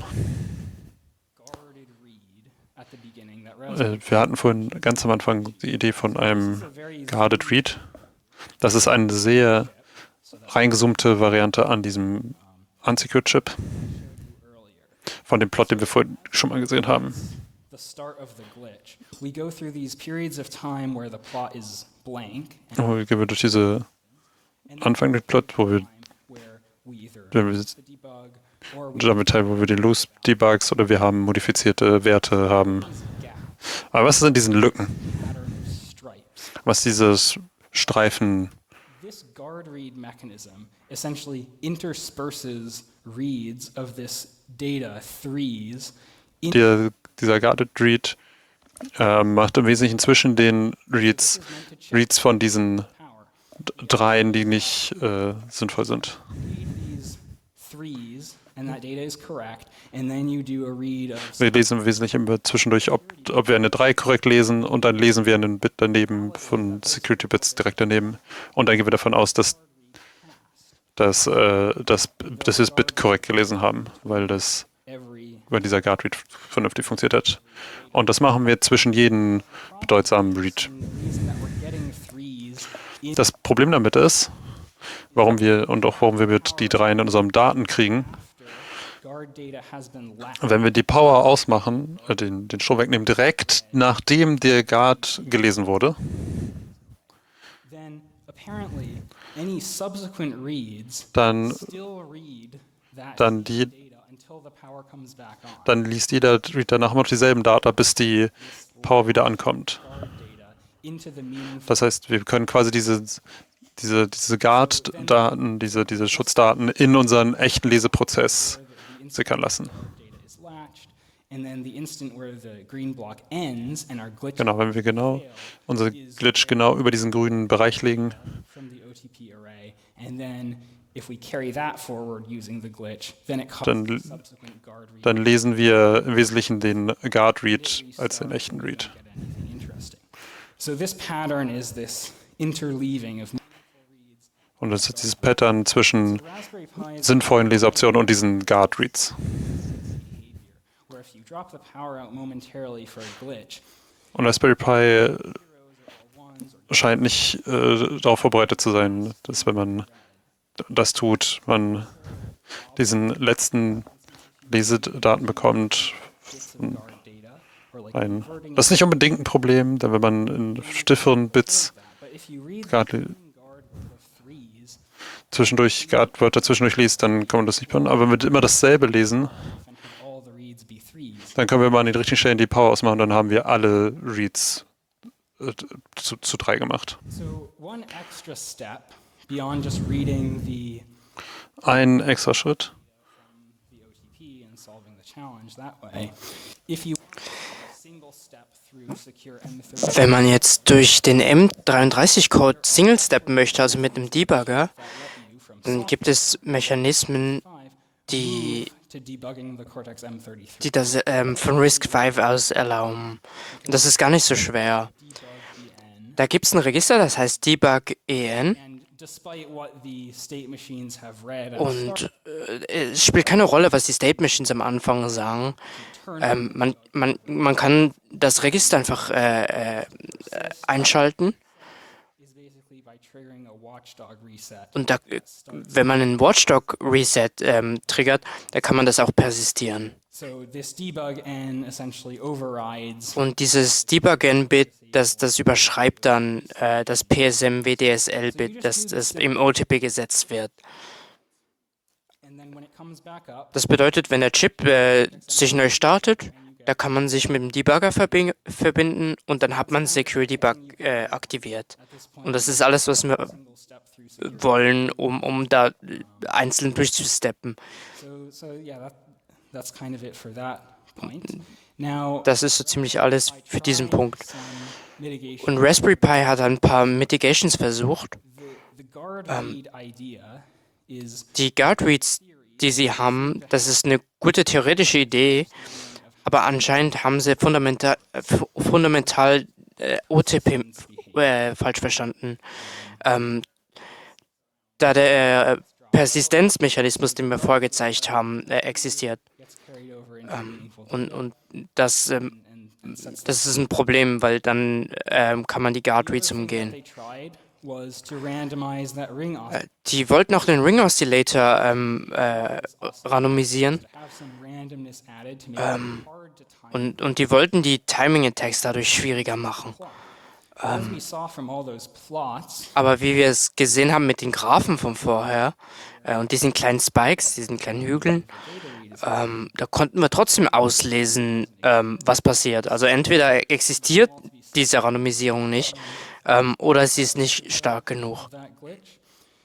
S2: guarded read at the beginning that Raspberry
S3: Wir hatten vorhin ganz am Anfang die Idee von einem
S2: is a very
S3: Guarded Read. Das ist eine sehr reingezoomte Variante an diesem Unsecured Chip
S2: earlier.
S3: von dem Plot, den wir vorhin schon mal gesehen haben.
S2: The start of the glitch. We go through these periods of time where the plot is blank
S3: Wo wir gehen wir durch diese Anfang des Plot, wo wir
S2: where we either
S3: wenn wir
S2: the debug or we
S3: damit teil, wo wir den Loose Debugs oder wir haben modifizierte Werte haben.
S2: gap
S3: Aber was sind diesen Lücken?
S2: pattern of stripes.
S3: Was dieses Streifen?
S2: This guard read mechanism essentially intersperses reads of this data threes
S3: Dieser Guarded Read macht im Wesentlichen zwischen den Reads von diesen
S2: power.
S3: Dreien, die nicht sinnvoll sind.
S2: Read these threes and that data is correct and then you do a read of
S3: Wir lesen im Wesentlichen immer zwischendurch, ob wir eine 3 korrekt lesen und dann lesen wir einen Bit daneben von Security Bits direkt daneben und dann gehen wir davon aus, dass wir das Bit korrekt gelesen haben, weil
S2: every
S3: dieser Guard Read vernünftig funktioniert hat. Und das machen wir zwischen jedem bedeutsamen Read.
S2: and the reason that we're getting threes in
S3: Das Problem damit ist, warum wir die Dreien in unserem Daten kriegen,
S2: guard data has been lacked.
S3: wenn wir die Power ausmachen, den Strom wegnehmen, direkt nachdem der Guard gelesen wurde,
S2: Then apparently any subsequent reads
S3: dann
S2: still read that
S3: dann die-
S2: data until the power comes back on.
S3: dann liest jeder Read danach immer noch dieselben Data, bis die Power wieder ankommt.
S2: Guard data into the meaningful
S3: Das heißt, wir können quasi diese Guard-Daten, diese Schutzdaten in unseren echten Leseprozess
S2: the instant
S3: sickern lassen.
S2: data is latched, and then the instant where the green block ends and our glitch
S3: Genau, wenn wir unser Glitch genau über diesen grünen Bereich legen,
S2: from the OTP array, and then if we carry that forward using the glitch, then it
S3: Dann-
S2: causes the subsequent guard read.
S3: dann lesen wir im Wesentlichen den Guard-Read als den echten Read.
S2: Get anything interesting. So this pattern is this interleaving of
S3: Und das ist dieses Pattern zwischen
S2: Raspberry Pi is
S3: sinnvollen Leseoptionen und diesen Guard-Reads.
S2: behavior, where if you drop the power out momentarily for a glitch,
S3: Und Raspberry Pi
S2: zeros or ones or
S3: scheint nicht darauf vorbereitet zu sein, dass wenn man das tut, man diesen letzten Lesedaten bekommt.
S2: bits of guard data, or like
S3: Das
S2: converting
S3: ist nicht unbedingt ein Problem, denn wenn man in stifferen Bits
S2: that. But if you read the
S3: Guard,
S2: guard of threes,
S3: Guard-Wörter zwischendurch liest, dann kann man das nicht machen. Aber wenn wir immer dasselbe lesen,
S2: then have all the reads be threes.
S3: dann können wir mal an den richtigen Stellen die Power ausmachen, dann haben wir alle Reads zu 3 gemacht.
S2: So one extra step beyond just reading
S3: Ein extra Schritt.
S2: the OTP and solving the challenge that way. If you single step through secure M32,
S1: Wenn man jetzt durch den M33-Code Single-Steppen möchte, also mit einem Debugger, dann gibt es Mechanismen, die
S2: to debugging the Cortex M33.
S1: die das von RISC-V aus erlauben. Das ist gar nicht so schwer. Da gibt es ein Register, das heißt Debug-EN.
S2: And despite what the state machines have read at
S1: Und es spielt keine Rolle, was die State Machines am Anfang sagen. Man kann das Register einfach einschalten.
S2: is basically by triggering a watchdog reset.
S1: Und da, wenn man einen Watchdog Reset triggert, da kann man das auch persistieren.
S2: So this debug N essentially overrides
S1: Und dieses Debuggen-Bit, das überschreibt dann das PSM-WDSL-Bit, das im OTP gesetzt wird.
S2: and then when it comes back up,
S1: Das bedeutet, wenn der Chip sich neu startet, da kann man sich mit dem Debugger verbinden und dann hat man Secure Debug aktiviert. Und das ist alles, was wir
S2: single step through secure.
S1: wollen, um da einzeln durchzusteppen.
S2: So yeah, that's kind of it for that point. Now
S1: Das ist so ziemlich alles für diesen Punkt.
S2: some mitigation.
S1: Und Raspberry Pi hat ein paar Mitigations versucht.
S2: The guard read idea is
S1: Die Guard Reads, die sie haben, das ist eine gute theoretische Idee, aber anscheinend haben sie fundamental OTP falsch verstanden. Da der Persistenzmechanismus, den wir vorgezeigt haben, existiert.
S2: gets carried over into meaningful
S1: Und das,
S2: and sets
S1: das ist ein Problem, weil dann kann man die Guard Reads
S2: what
S1: umgehen.
S2: they tried was to randomize that ring off
S1: Die wollten auch den Ring Oscillator randomisieren
S2: to have some randomness added to make it hard to time.
S1: und die wollten die Timing Attacks dadurch schwieriger machen.
S2: As we saw from all those plots,
S1: Aber wie wir es gesehen haben mit den Graphen von vorher und diesen kleinen Spikes, diesen kleinen Hügeln, da konnten wir trotzdem auslesen, was passiert. Also entweder existiert diese Randomisierung nicht oder sie ist nicht stark genug.
S2: that glitch,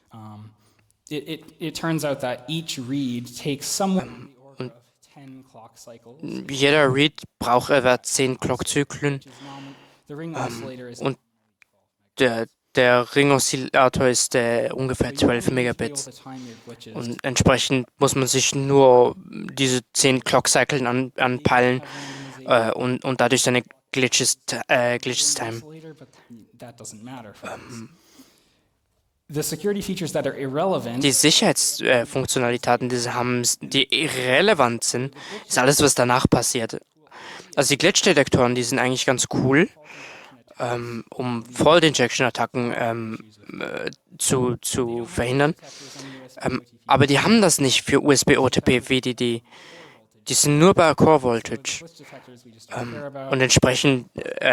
S2: it turns out that each read takes somewhere in the order of 10 clock cycles.
S1: Jeder Read braucht etwa 10 Clockzyklen.
S2: The ring oscillator is
S1: Und der Ring-Oszillator ist ungefähr 12
S2: able
S1: Megabit.
S2: to time your glitches.
S1: Und entsprechend muss man sich nur diese 10 Clock-Cycles anpeilen und dadurch seine Glitches time.
S2: Oscillator, but that doesn't matter for us. The security features that are irrelevant
S1: Die Sicherheitsfunktionalitäten, die sie haben, die irrelevant sind, ist alles, was danach passiert. Also die Glitch-Detektoren, die sind eigentlich ganz cool, um Fault-Injection-Attacken zu verhindern. Aber die haben das nicht für USB-OTP-WDD. Die sind nur bei Core Voltage.
S2: glitch detectors we just don't care about.
S1: Und entsprechend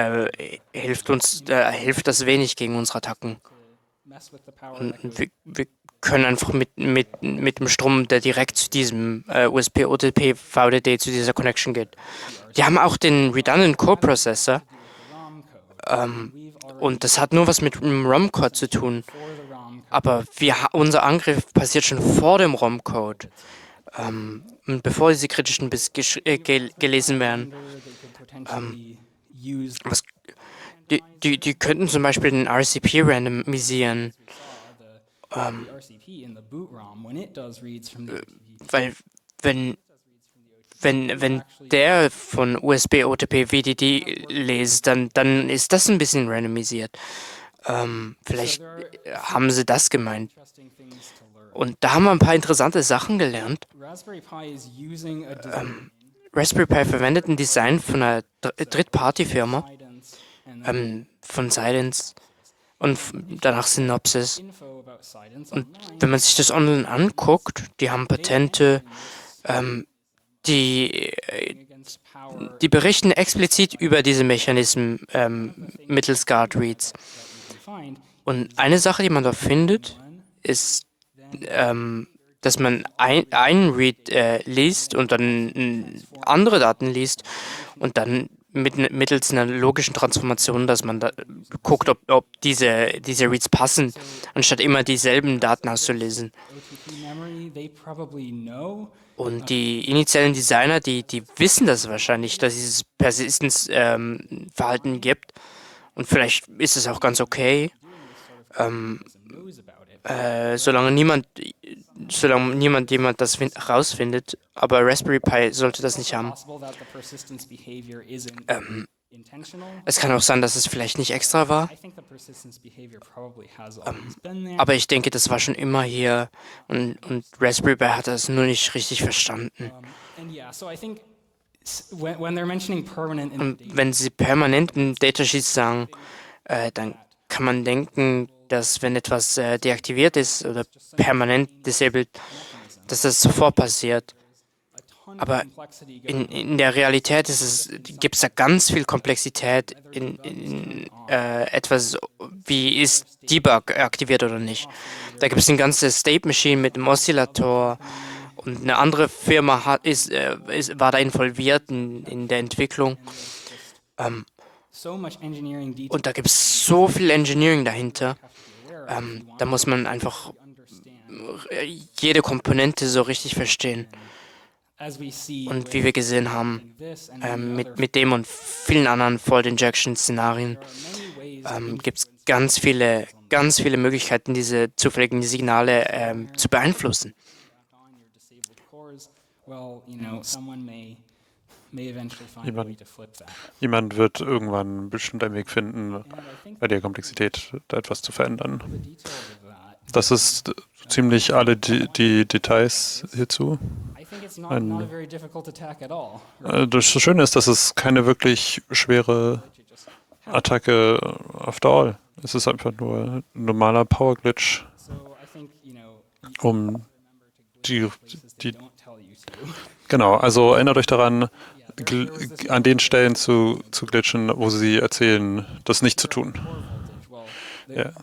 S1: hilft das wenig gegen unsere Attacken.
S2: Mess with the power that
S1: Und
S2: goes
S1: wir können einfach mit dem Strom, der direkt zu diesem USB-OTP-VDD, zu dieser Connection geht. Die haben auch den Redundant Core Processor
S2: ROM code.
S1: und das hat nur was mit dem ROM-Code zu tun.
S2: For the ROM code,
S1: Aber unser Angriff passiert schon vor dem ROM-Code. Und bevor diese kritischen Bits gelesen werden.
S2: they could potentially use
S1: Was, die könnten zum Beispiel den RCP randomisieren,
S2: the RCP in the boot ROM when it does reads from the OTP.
S1: weil wenn der von USB OTP WDD liest, dann ist das ein bisschen randomisiert. Vielleicht haben sie das gemeint.
S2: Interesting things to learn.
S1: Und da haben wir ein paar interessante Sachen gelernt.
S2: Raspberry Pi is using a design
S1: Raspberry Pi verwendet ein Design von einer Drittparty-Firma,
S2: guidance and
S1: von Silence und danach Synopsys.
S2: info about Sidence
S1: Und
S2: online.
S1: wenn man sich das online anguckt, die haben Patente, die
S2: Against power
S1: Die berichten explizit über diese Mechanismen mittels Guard Reads.
S2: that you can find.
S1: Und eine Sache, die man da findet, ist, dass man einen Read liest und dann andere Daten liest und dann mittels einer logischen Transformation, dass man da guckt, ob diese Reads passen, anstatt immer dieselben Daten auszulesen.
S2: OTP memory, they probably know.
S1: Und die initialen Designer, die wissen das wahrscheinlich, dass es dieses Persistence-Verhalten gibt. Und vielleicht ist es auch ganz okay, solange niemand jemand das herausfindet. Aber Raspberry Pi sollte das nicht haben.
S2: Possible that the persistence behavior isn't intentional.
S1: Es kann auch sein, dass es vielleicht nicht extra war.
S2: I think the persistence behavior probably has always been there.
S1: Aber ich denke, das war schon immer hier. Und Raspberry Pi hat das nur nicht richtig verstanden.
S2: And yeah, so I think when they're mentioning permanent in
S1: Und
S2: the data,
S1: wenn sie permanent im Datasheet sagen, dann kann man denken, dass wenn etwas deaktiviert ist oder permanent disabled, dass das sofort passiert. Aber in der Realität gibt es da ganz viel Komplexität in etwas, wie ist Debug aktiviert oder nicht. Da gibt es ein ganzes State Machine mit einem Oszillator und eine andere Firma war da involviert in der Entwicklung.
S2: so much engineering detail
S1: Und da gibt es so viel Engineering dahinter. Da muss man einfach jede Komponente so richtig verstehen.
S2: as we see
S1: Und wie wir gesehen haben,
S2: this and many other
S1: mit dem und vielen anderen Fault-Injection-Szenarien
S2: many ways
S1: gibt es ganz viele Möglichkeiten, diese zufälligen Signale zu beeinflussen.
S2: on your disabled cores. Well, someone may eventually find a
S3: Jemand-
S2: way to flip that.
S3: Jemand wird irgendwann bestimmt einen Weg finden,
S2: And I think
S3: bei der Komplexität da etwas zu verändern.
S2: the details of that.
S3: Das ist ziemlich alle die Details hierzu.
S2: I think it's not
S3: Ein-
S2: a very difficult attack at all.
S3: Das Schöne ist, dass es keine wirklich schwere Attacke auf Dauer. Es ist einfach nur ein normaler Power Glitch,
S2: So I think
S3: um die
S2: they don't tell you to.
S3: genau, also erinnert euch daran, an den Stellen zu glitchen, wo sie erzählen, das nicht zu tun.
S2: Well,
S3: Ja,
S2: not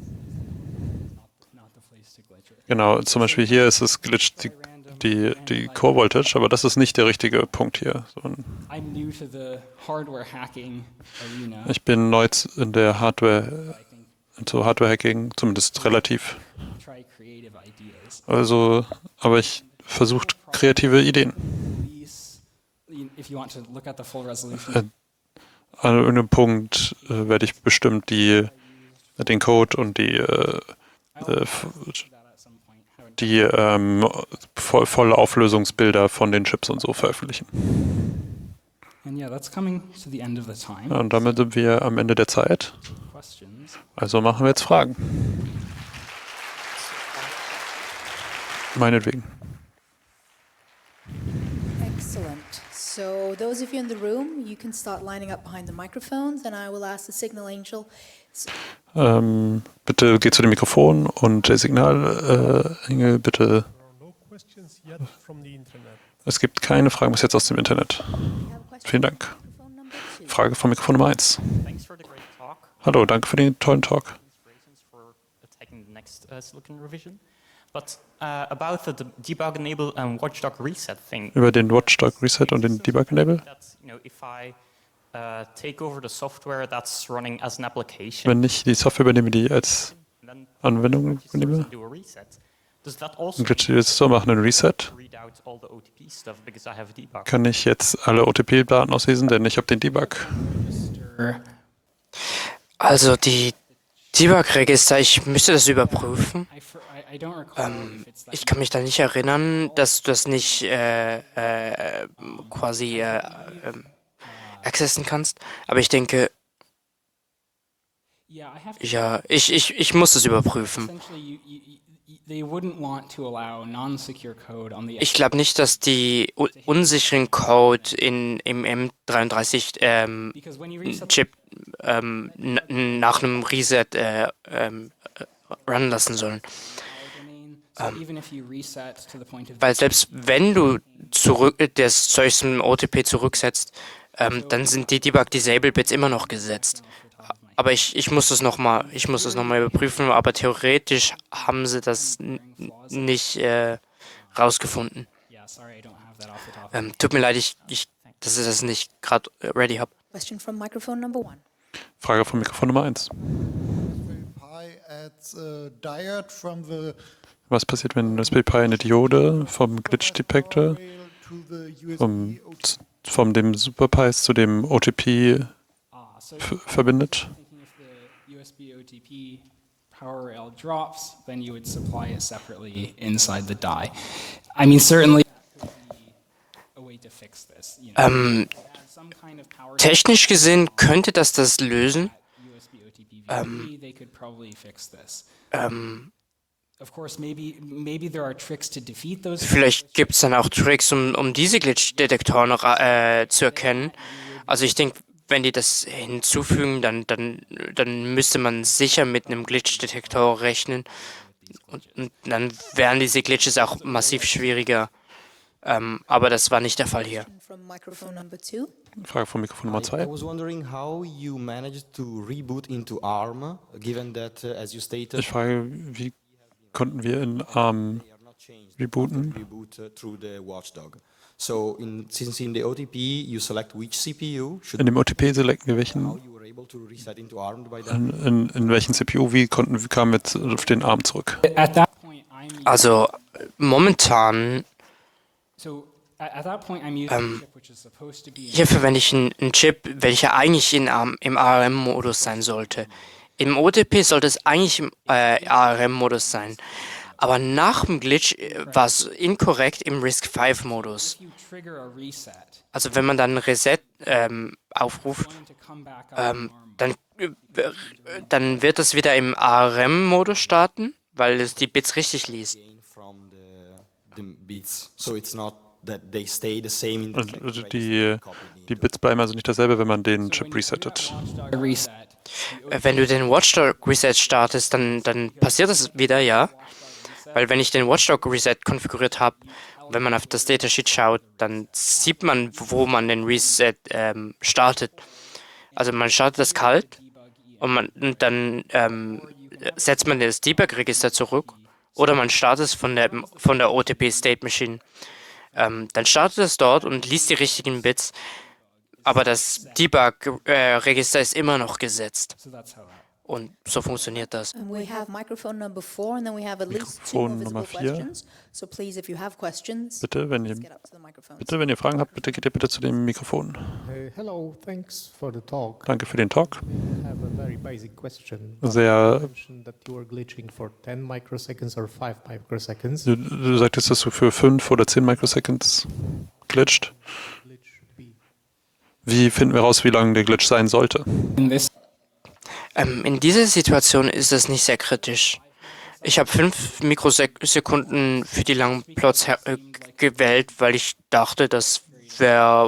S2: the place to glitch it.
S3: genau, zum Beispiel hier ist es glitcht die Core Voltage, aber das ist nicht der richtige Punkt hier.
S2: I'm new to the hardware hacking arena.
S3: Ich bin neu in der Hardware,
S2: I think
S3: zu Hardware-Hacking, zumindest relativ.
S2: try creative ideas.
S3: Also, aber ich versuche kreative Ideen.
S2: These, if you want to look at the full resolution,
S3: An irgendeinem Punkt werde ich bestimmt den Code und
S2: that at some point.
S3: volle Auflösungsbilder von den Chips und so veröffentlichen.
S2: And yeah, that's coming to the end of the time.
S3: Ja, und damit sind wir am Ende der Zeit.
S2: Questions?
S3: Also machen wir jetzt Fragen. Meinetwegen.
S4: Excellent. So those of you in the room, you can start lining up behind the microphones and I will ask the signal angel.
S3: Bitte geht zu dem Mikrofon und der Signalengel, bitte.
S5: There are no questions yet from the internet.
S3: Es gibt keine Fragen bis jetzt aus dem Internet.
S4: You have a question?
S3: Vielen Dank.
S4: Microphone number 2.
S3: Frage von Mikrofon Nummer 1.
S6: Thanks for the great talk.
S3: Hallo, danke für den tollen Talk.
S6: Inspirations for attacking the next Silicon revision. But about the debug enable and watchdog reset thing.
S3: Über den Watchdog Reset und den Debug Enable.
S6: That's, if I take over the software that's running as an application,
S3: Wenn ich die Software übernehme, die als
S6: and then
S3: Anwendung
S6: starts
S3: übernehme,
S6: to do a reset, does that also
S3: dann glitscht die jetzt so, machen einen Reset.
S6: read out all the OTP stuff because I have a debug?
S3: Kann ich jetzt alle OTP-Daten auslesen, denn ich habe den Debug.
S1: Also die Debug-Register, ich müsste das überprüfen.
S2: I don't recall if it's that
S1: Ich kann mich da nicht erinnern, dass du das nicht quasi accessen kannst. Aber ich denke,
S2: yeah, I have to
S1: ja, ich muss es überprüfen.
S2: essentially they wouldn't want to allow non-secure code on the
S1: Ich glaube nicht, dass die unsicheren Code im M33
S2: because when you reset
S1: Chip nach einem Reset run lassen sollen.
S2: the domain, so even if you reset to the point of
S1: Weil selbst wenn du das Zeug zum OTP zurücksetzt, dann sind die Debug-Disable-Bits immer noch gesetzt. Aber ich muss das nochmal überprüfen, aber theoretisch haben sie das nicht rausgefunden.
S2: yeah, sorry, I don't have that off the top.
S1: Tut mir leid, ich dass ich das nicht gerade ready habe.
S4: Question from microphone number 1.
S3: Frage vom Mikrofon Nummer 1.
S7: Pi adds a diode from the
S3: Was passiert, wenn Raspberry Pi eine Diode vom Glitch Detector
S7: rail to the
S3: vom,
S7: USB
S3: vom dem SuperPIs zu dem OTP
S2: So
S3: verbindet?
S2: thinking if the USB OTP power rail drops, then you would supply it separately inside the die. I mean, certainly that could be a way to fix this. You know, add some kind of power
S1: Technisch gesehen könnte das lösen.
S2: USB OTP VP, they could probably fix this. Of course, maybe there are tricks to defeat those.
S1: Vielleicht gibt es dann auch Tricks, um diese Glitch-Detektoren zu erkennen. Also ich denke, wenn die das hinzufügen, dann müsste man sicher mit einem Glitch-Detektor rechnen. Und dann wären diese Glitches auch massiv schwieriger. Aber das war nicht der Fall hier.
S4: From microphone number 2.
S3: Frage vom Mikrofon Nummer
S8: I
S3: 2.
S8: was wondering how you managed to reboot into ARM, given that, as you stated,
S3: Ich frage, wie konnten wir in ARM
S8: they are not changed.
S3: rebooten?
S8: Reboot through the watchdog. So, since in the OTP you select which CPU,
S3: In dem OTP selekten wir
S8: how
S3: welchen,
S8: you were able to reset into ARM by then?
S3: in welchen CPU, kamen wir auf den ARM zurück?
S2: At that point,
S1: Also momentan,
S2: at that point, I'm using a chip which is supposed to be.
S1: hier verwende ich einen Chip, welcher eigentlich im ARM-Modus sein sollte. Im OTP sollte es eigentlich im ARM-Modus sein. Aber nach dem Glitch war es inkorrekt im RISC-V-Modus.
S2: If you trigger a reset,
S1: Also wenn man dann Reset aufruft,
S2: it's going to come back up in ARM.
S1: dann wird es wieder im ARM-Modus starten, weil es die Bits richtig liest.
S8: Gain from the bits. So it's not that they stay the same in the
S3: Also
S8: register,
S3: die Bits bleiben also nicht dasselbe, wenn man den Chip resettet.
S2: A reset.
S1: Wenn du den Watchdog Reset startest, dann passiert das wieder, ja. Weil wenn ich den Watchdog Reset konfiguriert habe, wenn man auf das Datasheet schaut, dann sieht man, wo man den Reset startet. Also man startet das kalt und dann setzt man das Debug-Register zurück oder man startet es von der OTP State Machine. Dann startet es dort und liest die richtigen Bits, aber das Debug-Register ist immer noch gesetzt.
S2: So that's how that.
S1: Und so funktioniert das.
S4: And we have microphone number 4, and then we have at least 2 more
S3: Mikrofon
S4: visible
S3: Nummer 4.
S4: questions. So please, if you have questions,
S3: Bitte, wenn ihr,
S4: get up to the microphones.
S3: wenn ihr Fragen habt, bitte geht ihr bitte zu dem Mikrofon.
S5: Hello, thanks for the talk.
S3: Danke für den Talk.
S5: I have a very basic question.
S3: Sehr,
S5: You mentioned that you were glitching for 10 microseconds or 5 microseconds.
S3: du sagtest, dass du für 5 oder 10 Microseconds glitscht.
S5: Glitch should be
S3: Wie finden wir raus, wie lang der Glitch sein sollte?
S2: In this,
S1: In dieser Situation ist es nicht sehr kritisch. Ich habe 5 Mikrosekunden für die langen Plots gewählt, weil ich dachte, das wäre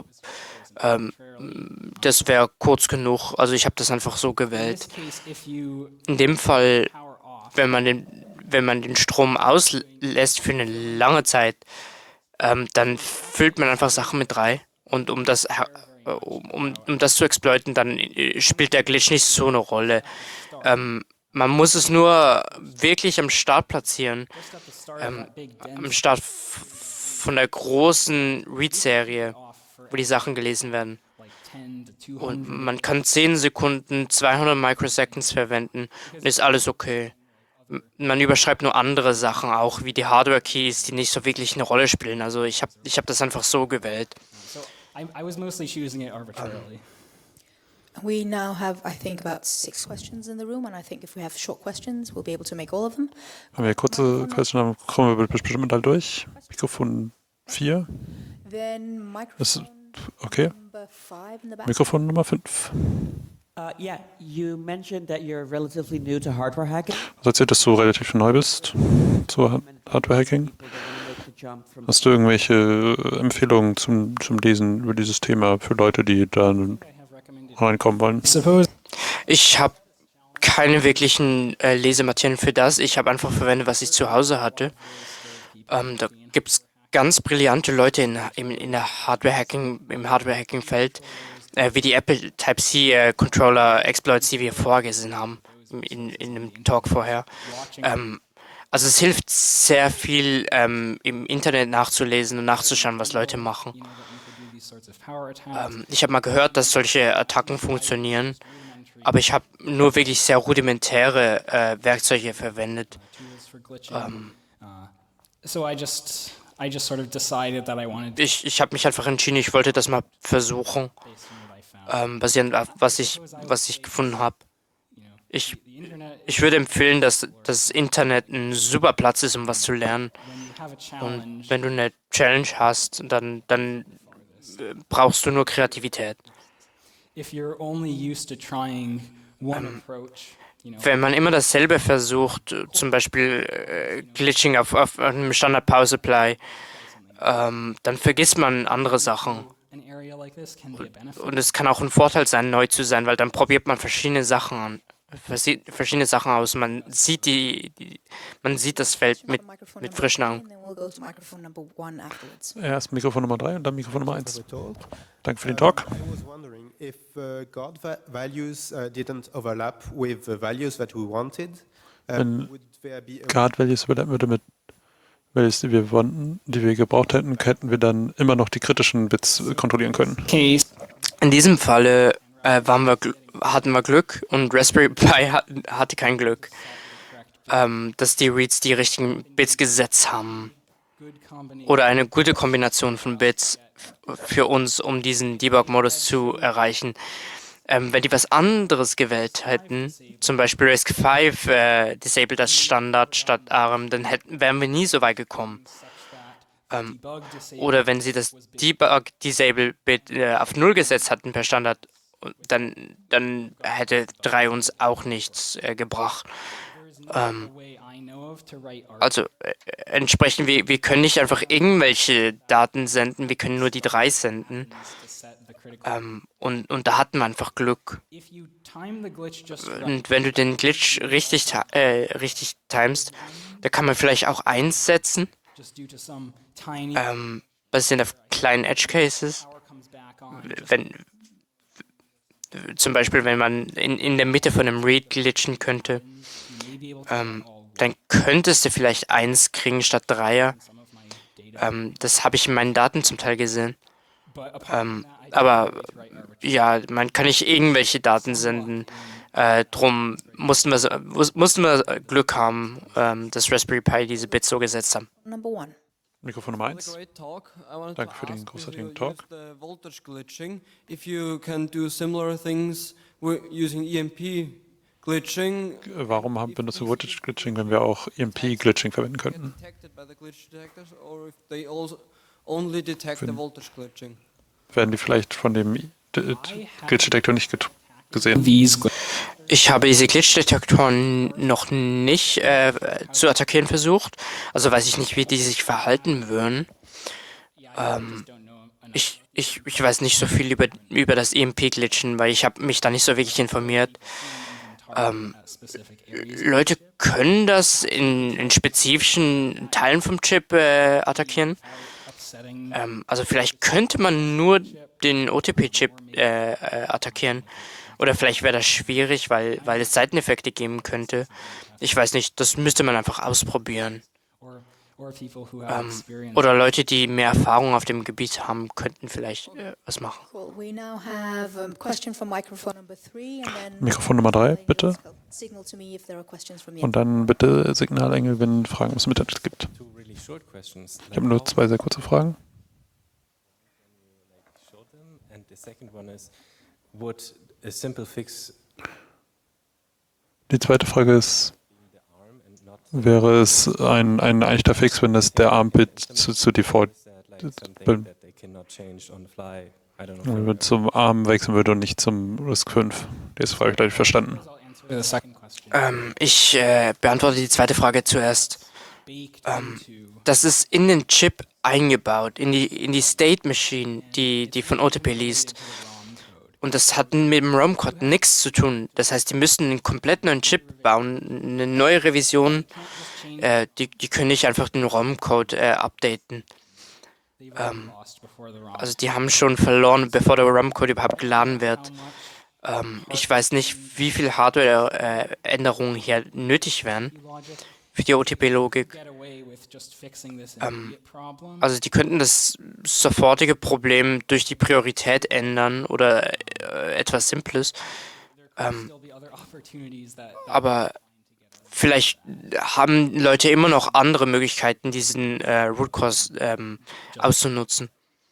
S1: kurz genug. Also ich habe das einfach so
S2: in
S1: gewählt.
S2: this case, if you
S1: In dem Fall,
S2: power off,
S1: wenn man den Strom auslässt für eine lange Zeit, dann füllt man einfach Sachen mit 3. Und um das zu exploiten, dann spielt der Glitch nicht so eine Rolle. Man muss es nur wirklich am Start platzieren,
S2: just at the start of that big
S1: am
S2: dense
S1: Start von der großen Read-Serie,
S2: off for
S1: wo die Sachen gelesen werden.
S2: like 10 to
S1: Und
S2: 200.
S1: man kann 10 Sekunden, 200 Microseconds verwenden und ist alles okay. Man überschreibt nur andere Sachen auch, wie die Hardware-Keys, die nicht so wirklich eine Rolle spielen. Also ich hab das einfach so gewählt.
S2: So I was mostly choosing it arbitrarily.
S4: We now have, I think, about 6 questions in the room, and I think if we have short questions, we'll be able to make all of them.
S3: Haben wir kurze Question, dann kommen wir bestimmt alle durch. Mikrofon 4.
S4: Then
S3: Ist
S4: microphone
S3: okay.
S4: number 5 in the back.
S3: Mikrofon Nummer 5.
S9: Yeah, you mentioned that you're relatively new to hardware hacking.
S3: Du erzählt, dass du relativ neu bist zu Hardware-Hacking.
S9: People that want to make the jump from
S3: Hast du irgendwelche Empfehlungen zum Lesen über dieses Thema für Leute, die da
S2: I have recommended.
S3: reinkommen wollen?
S2: Suppose
S1: Ich habe keine wirklichen Lesematerialien für das. Ich habe einfach verwendet, was ich zu Hause hatte. Da gibt es ganz brillante Leute im Hardware-Hacking-Feld, wie die Apple Type-C-Controller-Exploits, die wir vorgesehen haben in einem Talk vorher. Also es hilft sehr viel, im Internet nachzulesen und nachzuschauen, was Leute machen.
S2: these sorts of power attacks.
S1: Ich habe mal gehört, dass solche Attacken funktionieren, aber ich habe nur wirklich sehr rudimentäre Werkzeuge verwendet.
S2: Tools for glitching. So I just sort of decided that I wanted to
S1: Ich habe mich einfach entschieden, ich wollte das mal versuchen,
S2: based on what I found.
S1: basierend auf was ich gefunden habe.
S2: You know,
S1: Ich,
S2: the internet,
S1: ich würde empfehlen, dass das Internet ein super Platz ist, um was zu lernen.
S2: when you have a
S1: Und
S2: challenge,
S1: wenn du eine Challenge hast, dann brauchst du nur Kreativität.
S2: if you're only used to trying one approach, you know,
S1: Wenn man immer dasselbe versucht, zum Beispiel Glitching auf einem Standard Power Supply, dann vergisst man andere Sachen.
S2: an area like this can be a benefit.
S1: Und es kann auch ein Vorteil sein, neu zu sein, weil dann probiert man verschiedene Sachen an, verschiedene Sachen aus. Man sieht man sieht das Feld mit frischen Augen.
S4: And then we'll go to microphone number 1 afterwards.
S3: Erst Mikrofon Nummer 3 und dann Mikrofon Nummer 1.
S10: Talk.
S3: Danke für den Talk.
S10: I was wondering if God values didn't overlap with the values that we wanted.
S3: Wenn
S10: Would there be a
S3: Guard Values überlappen würde mit Values, die wir wollten, die wir gebraucht hätten, hätten wir dann immer noch die kritischen Bits kontrollieren können.
S2: Case,
S1: In diesem Falle hatten wir Glück und Raspberry Pi hatte kein Glück, dass die Reads die richtigen Bits gesetzt haben.
S2: good combination.
S1: Oder eine gute Kombination von Bits für uns, um diesen Debug-Modus zu erreichen. Wenn die was anderes gewählt hätten, zum Beispiel RISC-V disabled als Standard statt ARM, dann wären wir nie so weit gekommen.
S2: Debug disable
S1: Oder wenn sie das Debug-Disable-Bit auf 0 gesetzt hatten per Standard, dann hätte 3 uns auch nichts gebracht.
S2: a way I know of to write art.
S1: Also entsprechend, wir können nicht einfach irgendwelche Daten senden, wir können nur die 3 senden.
S2: To set the critical.
S1: Und da hatten wir einfach Glück.
S2: If you time the glitch just right,
S1: Und wenn du den Glitch richtig timest, da kann man vielleicht auch 1 setzen,
S2: just due to some tiny
S1: basierend auf kleinen Edge Cases.
S2: power comes back on.
S1: Wenn, zum Beispiel, wenn man in der Mitte von einem Read glitchen könnte,
S2: You may be able to get all
S1: dann könntest du vielleicht 1 kriegen statt 3er.
S2: some of my data.
S1: Das habe ich in meinen Daten zum Teil gesehen.
S2: But apart from that, I
S1: Aber
S2: don't write arbitrary.
S1: ja, man kann nicht irgendwelche Daten senden. Drum mussten wir Glück haben, dass Raspberry Pi diese Bits so gesetzt haben.
S4: Number 1.
S3: Mikrofon Nummer 1. Danke für den großartigen Talk.
S11: Voltage glitching. If you can do similar things using EMP glitching,
S3: Warum benutzt du Voltage Glitching, wenn wir auch EMP Glitching verwenden könnten?
S11: detected by the glitch detectors, or if they also only detect the voltage glitching.
S3: Werden die vielleicht von dem Glitch-Detektor nicht gesehen?
S2: These
S1: Ich habe diese Glitch-Detektoren noch nicht zu attackieren versucht. Also weiß ich nicht, wie die sich verhalten würden. Ich weiß nicht so viel über das EMP-Glitchen, weil ich habe mich da nicht so wirklich informiert.
S2: specific areas.
S1: Leute können das in spezifischen Teilen vom Chip attackieren.
S2: Upsetting.
S1: Also vielleicht könnte man nur den OTP-Chip attackieren. Oder vielleicht wäre das schwierig, weil es Seiteneffekte geben könnte. Ich weiß nicht, das müsste man einfach ausprobieren.
S2: Or people who have experience.
S1: Oder Leute, die mehr Erfahrung auf dem Gebiet haben, könnten vielleicht was machen.
S4: Cool. We now have a question from microphone number 3 and then
S3: Mikrofon Nummer 3, bitte.
S4: signal to me if there are questions from you.
S3: Und dann bitte Signalengel, wenn Fragen aus dem Internet gibt. Ich habe nur 2 sehr kurze Fragen.
S12: And the second one is, would a simple fix
S3: Die zweite Frage ist, wäre es ein echter Fix, wenn es der ARM-Bit zu Default
S12: something that they cannot change on the fly? I don't know.
S3: zum ARM wechseln würde und nicht zum RISC-V? Die erste Frage gleich verstanden.
S2: I'll answer the second question.
S1: Ich beantworte die zweite Frage zuerst.
S2: Baked into
S1: Das ist in den Chip eingebaut, in die State Machine, die von OTP liest. Und das hat mit dem ROM-Code nichts zu tun. Das heißt, die müssen einen komplett neuen Chip bauen, eine neue Revision. Die können nicht einfach den ROM-Code updaten.
S2: they've already lost before the ROM.
S1: Also die haben schon verloren, bevor der ROM-Code überhaupt geladen wird. Ich weiß nicht, wie viel Hardware-Änderungen hier nötig wären.
S2: Logic.
S1: für die OTP-Logik.
S2: get away with just fixing this
S1: Ähm,
S2: immediate problem.
S1: Also die könnten das sofortige Problem durch die Priorität ändern oder etwas Simples.
S2: Still be other opportunities that
S1: Aber vielleicht haben Leute immer noch andere Möglichkeiten, diesen Root Cause auszunutzen.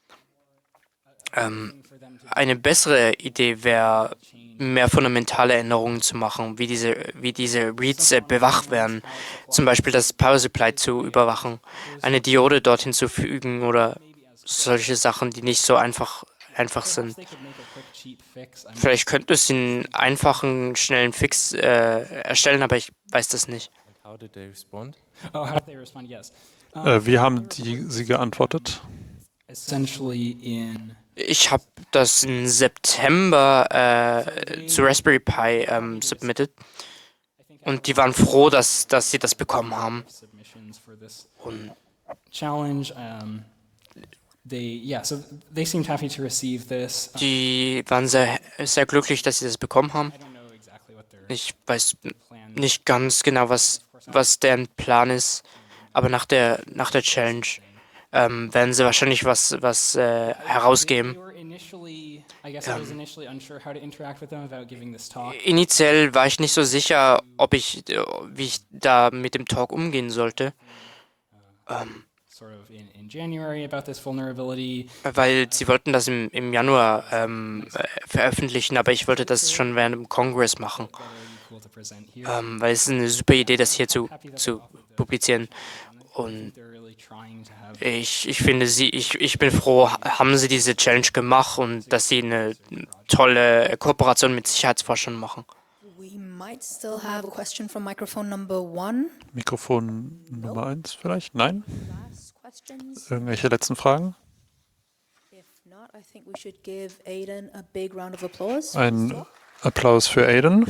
S1: Eine bessere Idee wäre, mehr fundamentale Änderungen zu machen, wie diese Reads bewacht werden. Zum Beispiel das Power Supply zu überwachen, eine Diode dorthin zu fügen oder solche Sachen, die nicht so einfach sind.
S2: they could make a quick, cheap fix.
S1: Vielleicht könnte es einen einfachen, schnellen Fix erstellen, aber ich weiß das nicht.
S12: How did they respond?
S2: Oh, how did they respond? Yes.
S3: Wie haben sie geantwortet?
S2: Essentially in
S1: Ich habe das im September zu Raspberry Pi submitted und die waren froh, dass sie das bekommen haben.
S2: submissions for this
S1: Und
S2: challenge. So they seemed happy to receive this.
S1: die waren sehr, sehr glücklich, dass sie das bekommen haben.
S2: I don't know exactly what their
S1: Ich weiß
S2: plan
S1: nicht ganz genau, was deren Plan ist, aber nach der Challenge werden sie wahrscheinlich was herausgeben.
S2: We were initially, I guess I was initially unsure how to interact with them about giving this talk.
S1: Initiell war ich nicht so sicher, wie ich da mit dem Talk umgehen sollte,
S2: Sort of in January about this vulnerability.
S1: weil sie wollten das im Januar veröffentlichen, aber ich wollte das schon während dem Kongress machen,
S2: Cool to present here.
S1: weil es ist eine super Idee, das hier zu publizieren. Und
S2: They're really trying to have
S1: ich finde ich bin froh, haben sie diese Challenge gemacht und dass sie eine tolle Kooperation mit Sicherheitsforschern machen.
S4: We might still have a question from microphone number 1.
S3: Mikrofon Nummer 1 vielleicht? Nein?
S4: Last questions?
S3: Irgendwelche letzten Fragen?
S4: If not, I think we should give Aidan a big round of applause.
S3: Ein Applaus für Aidan.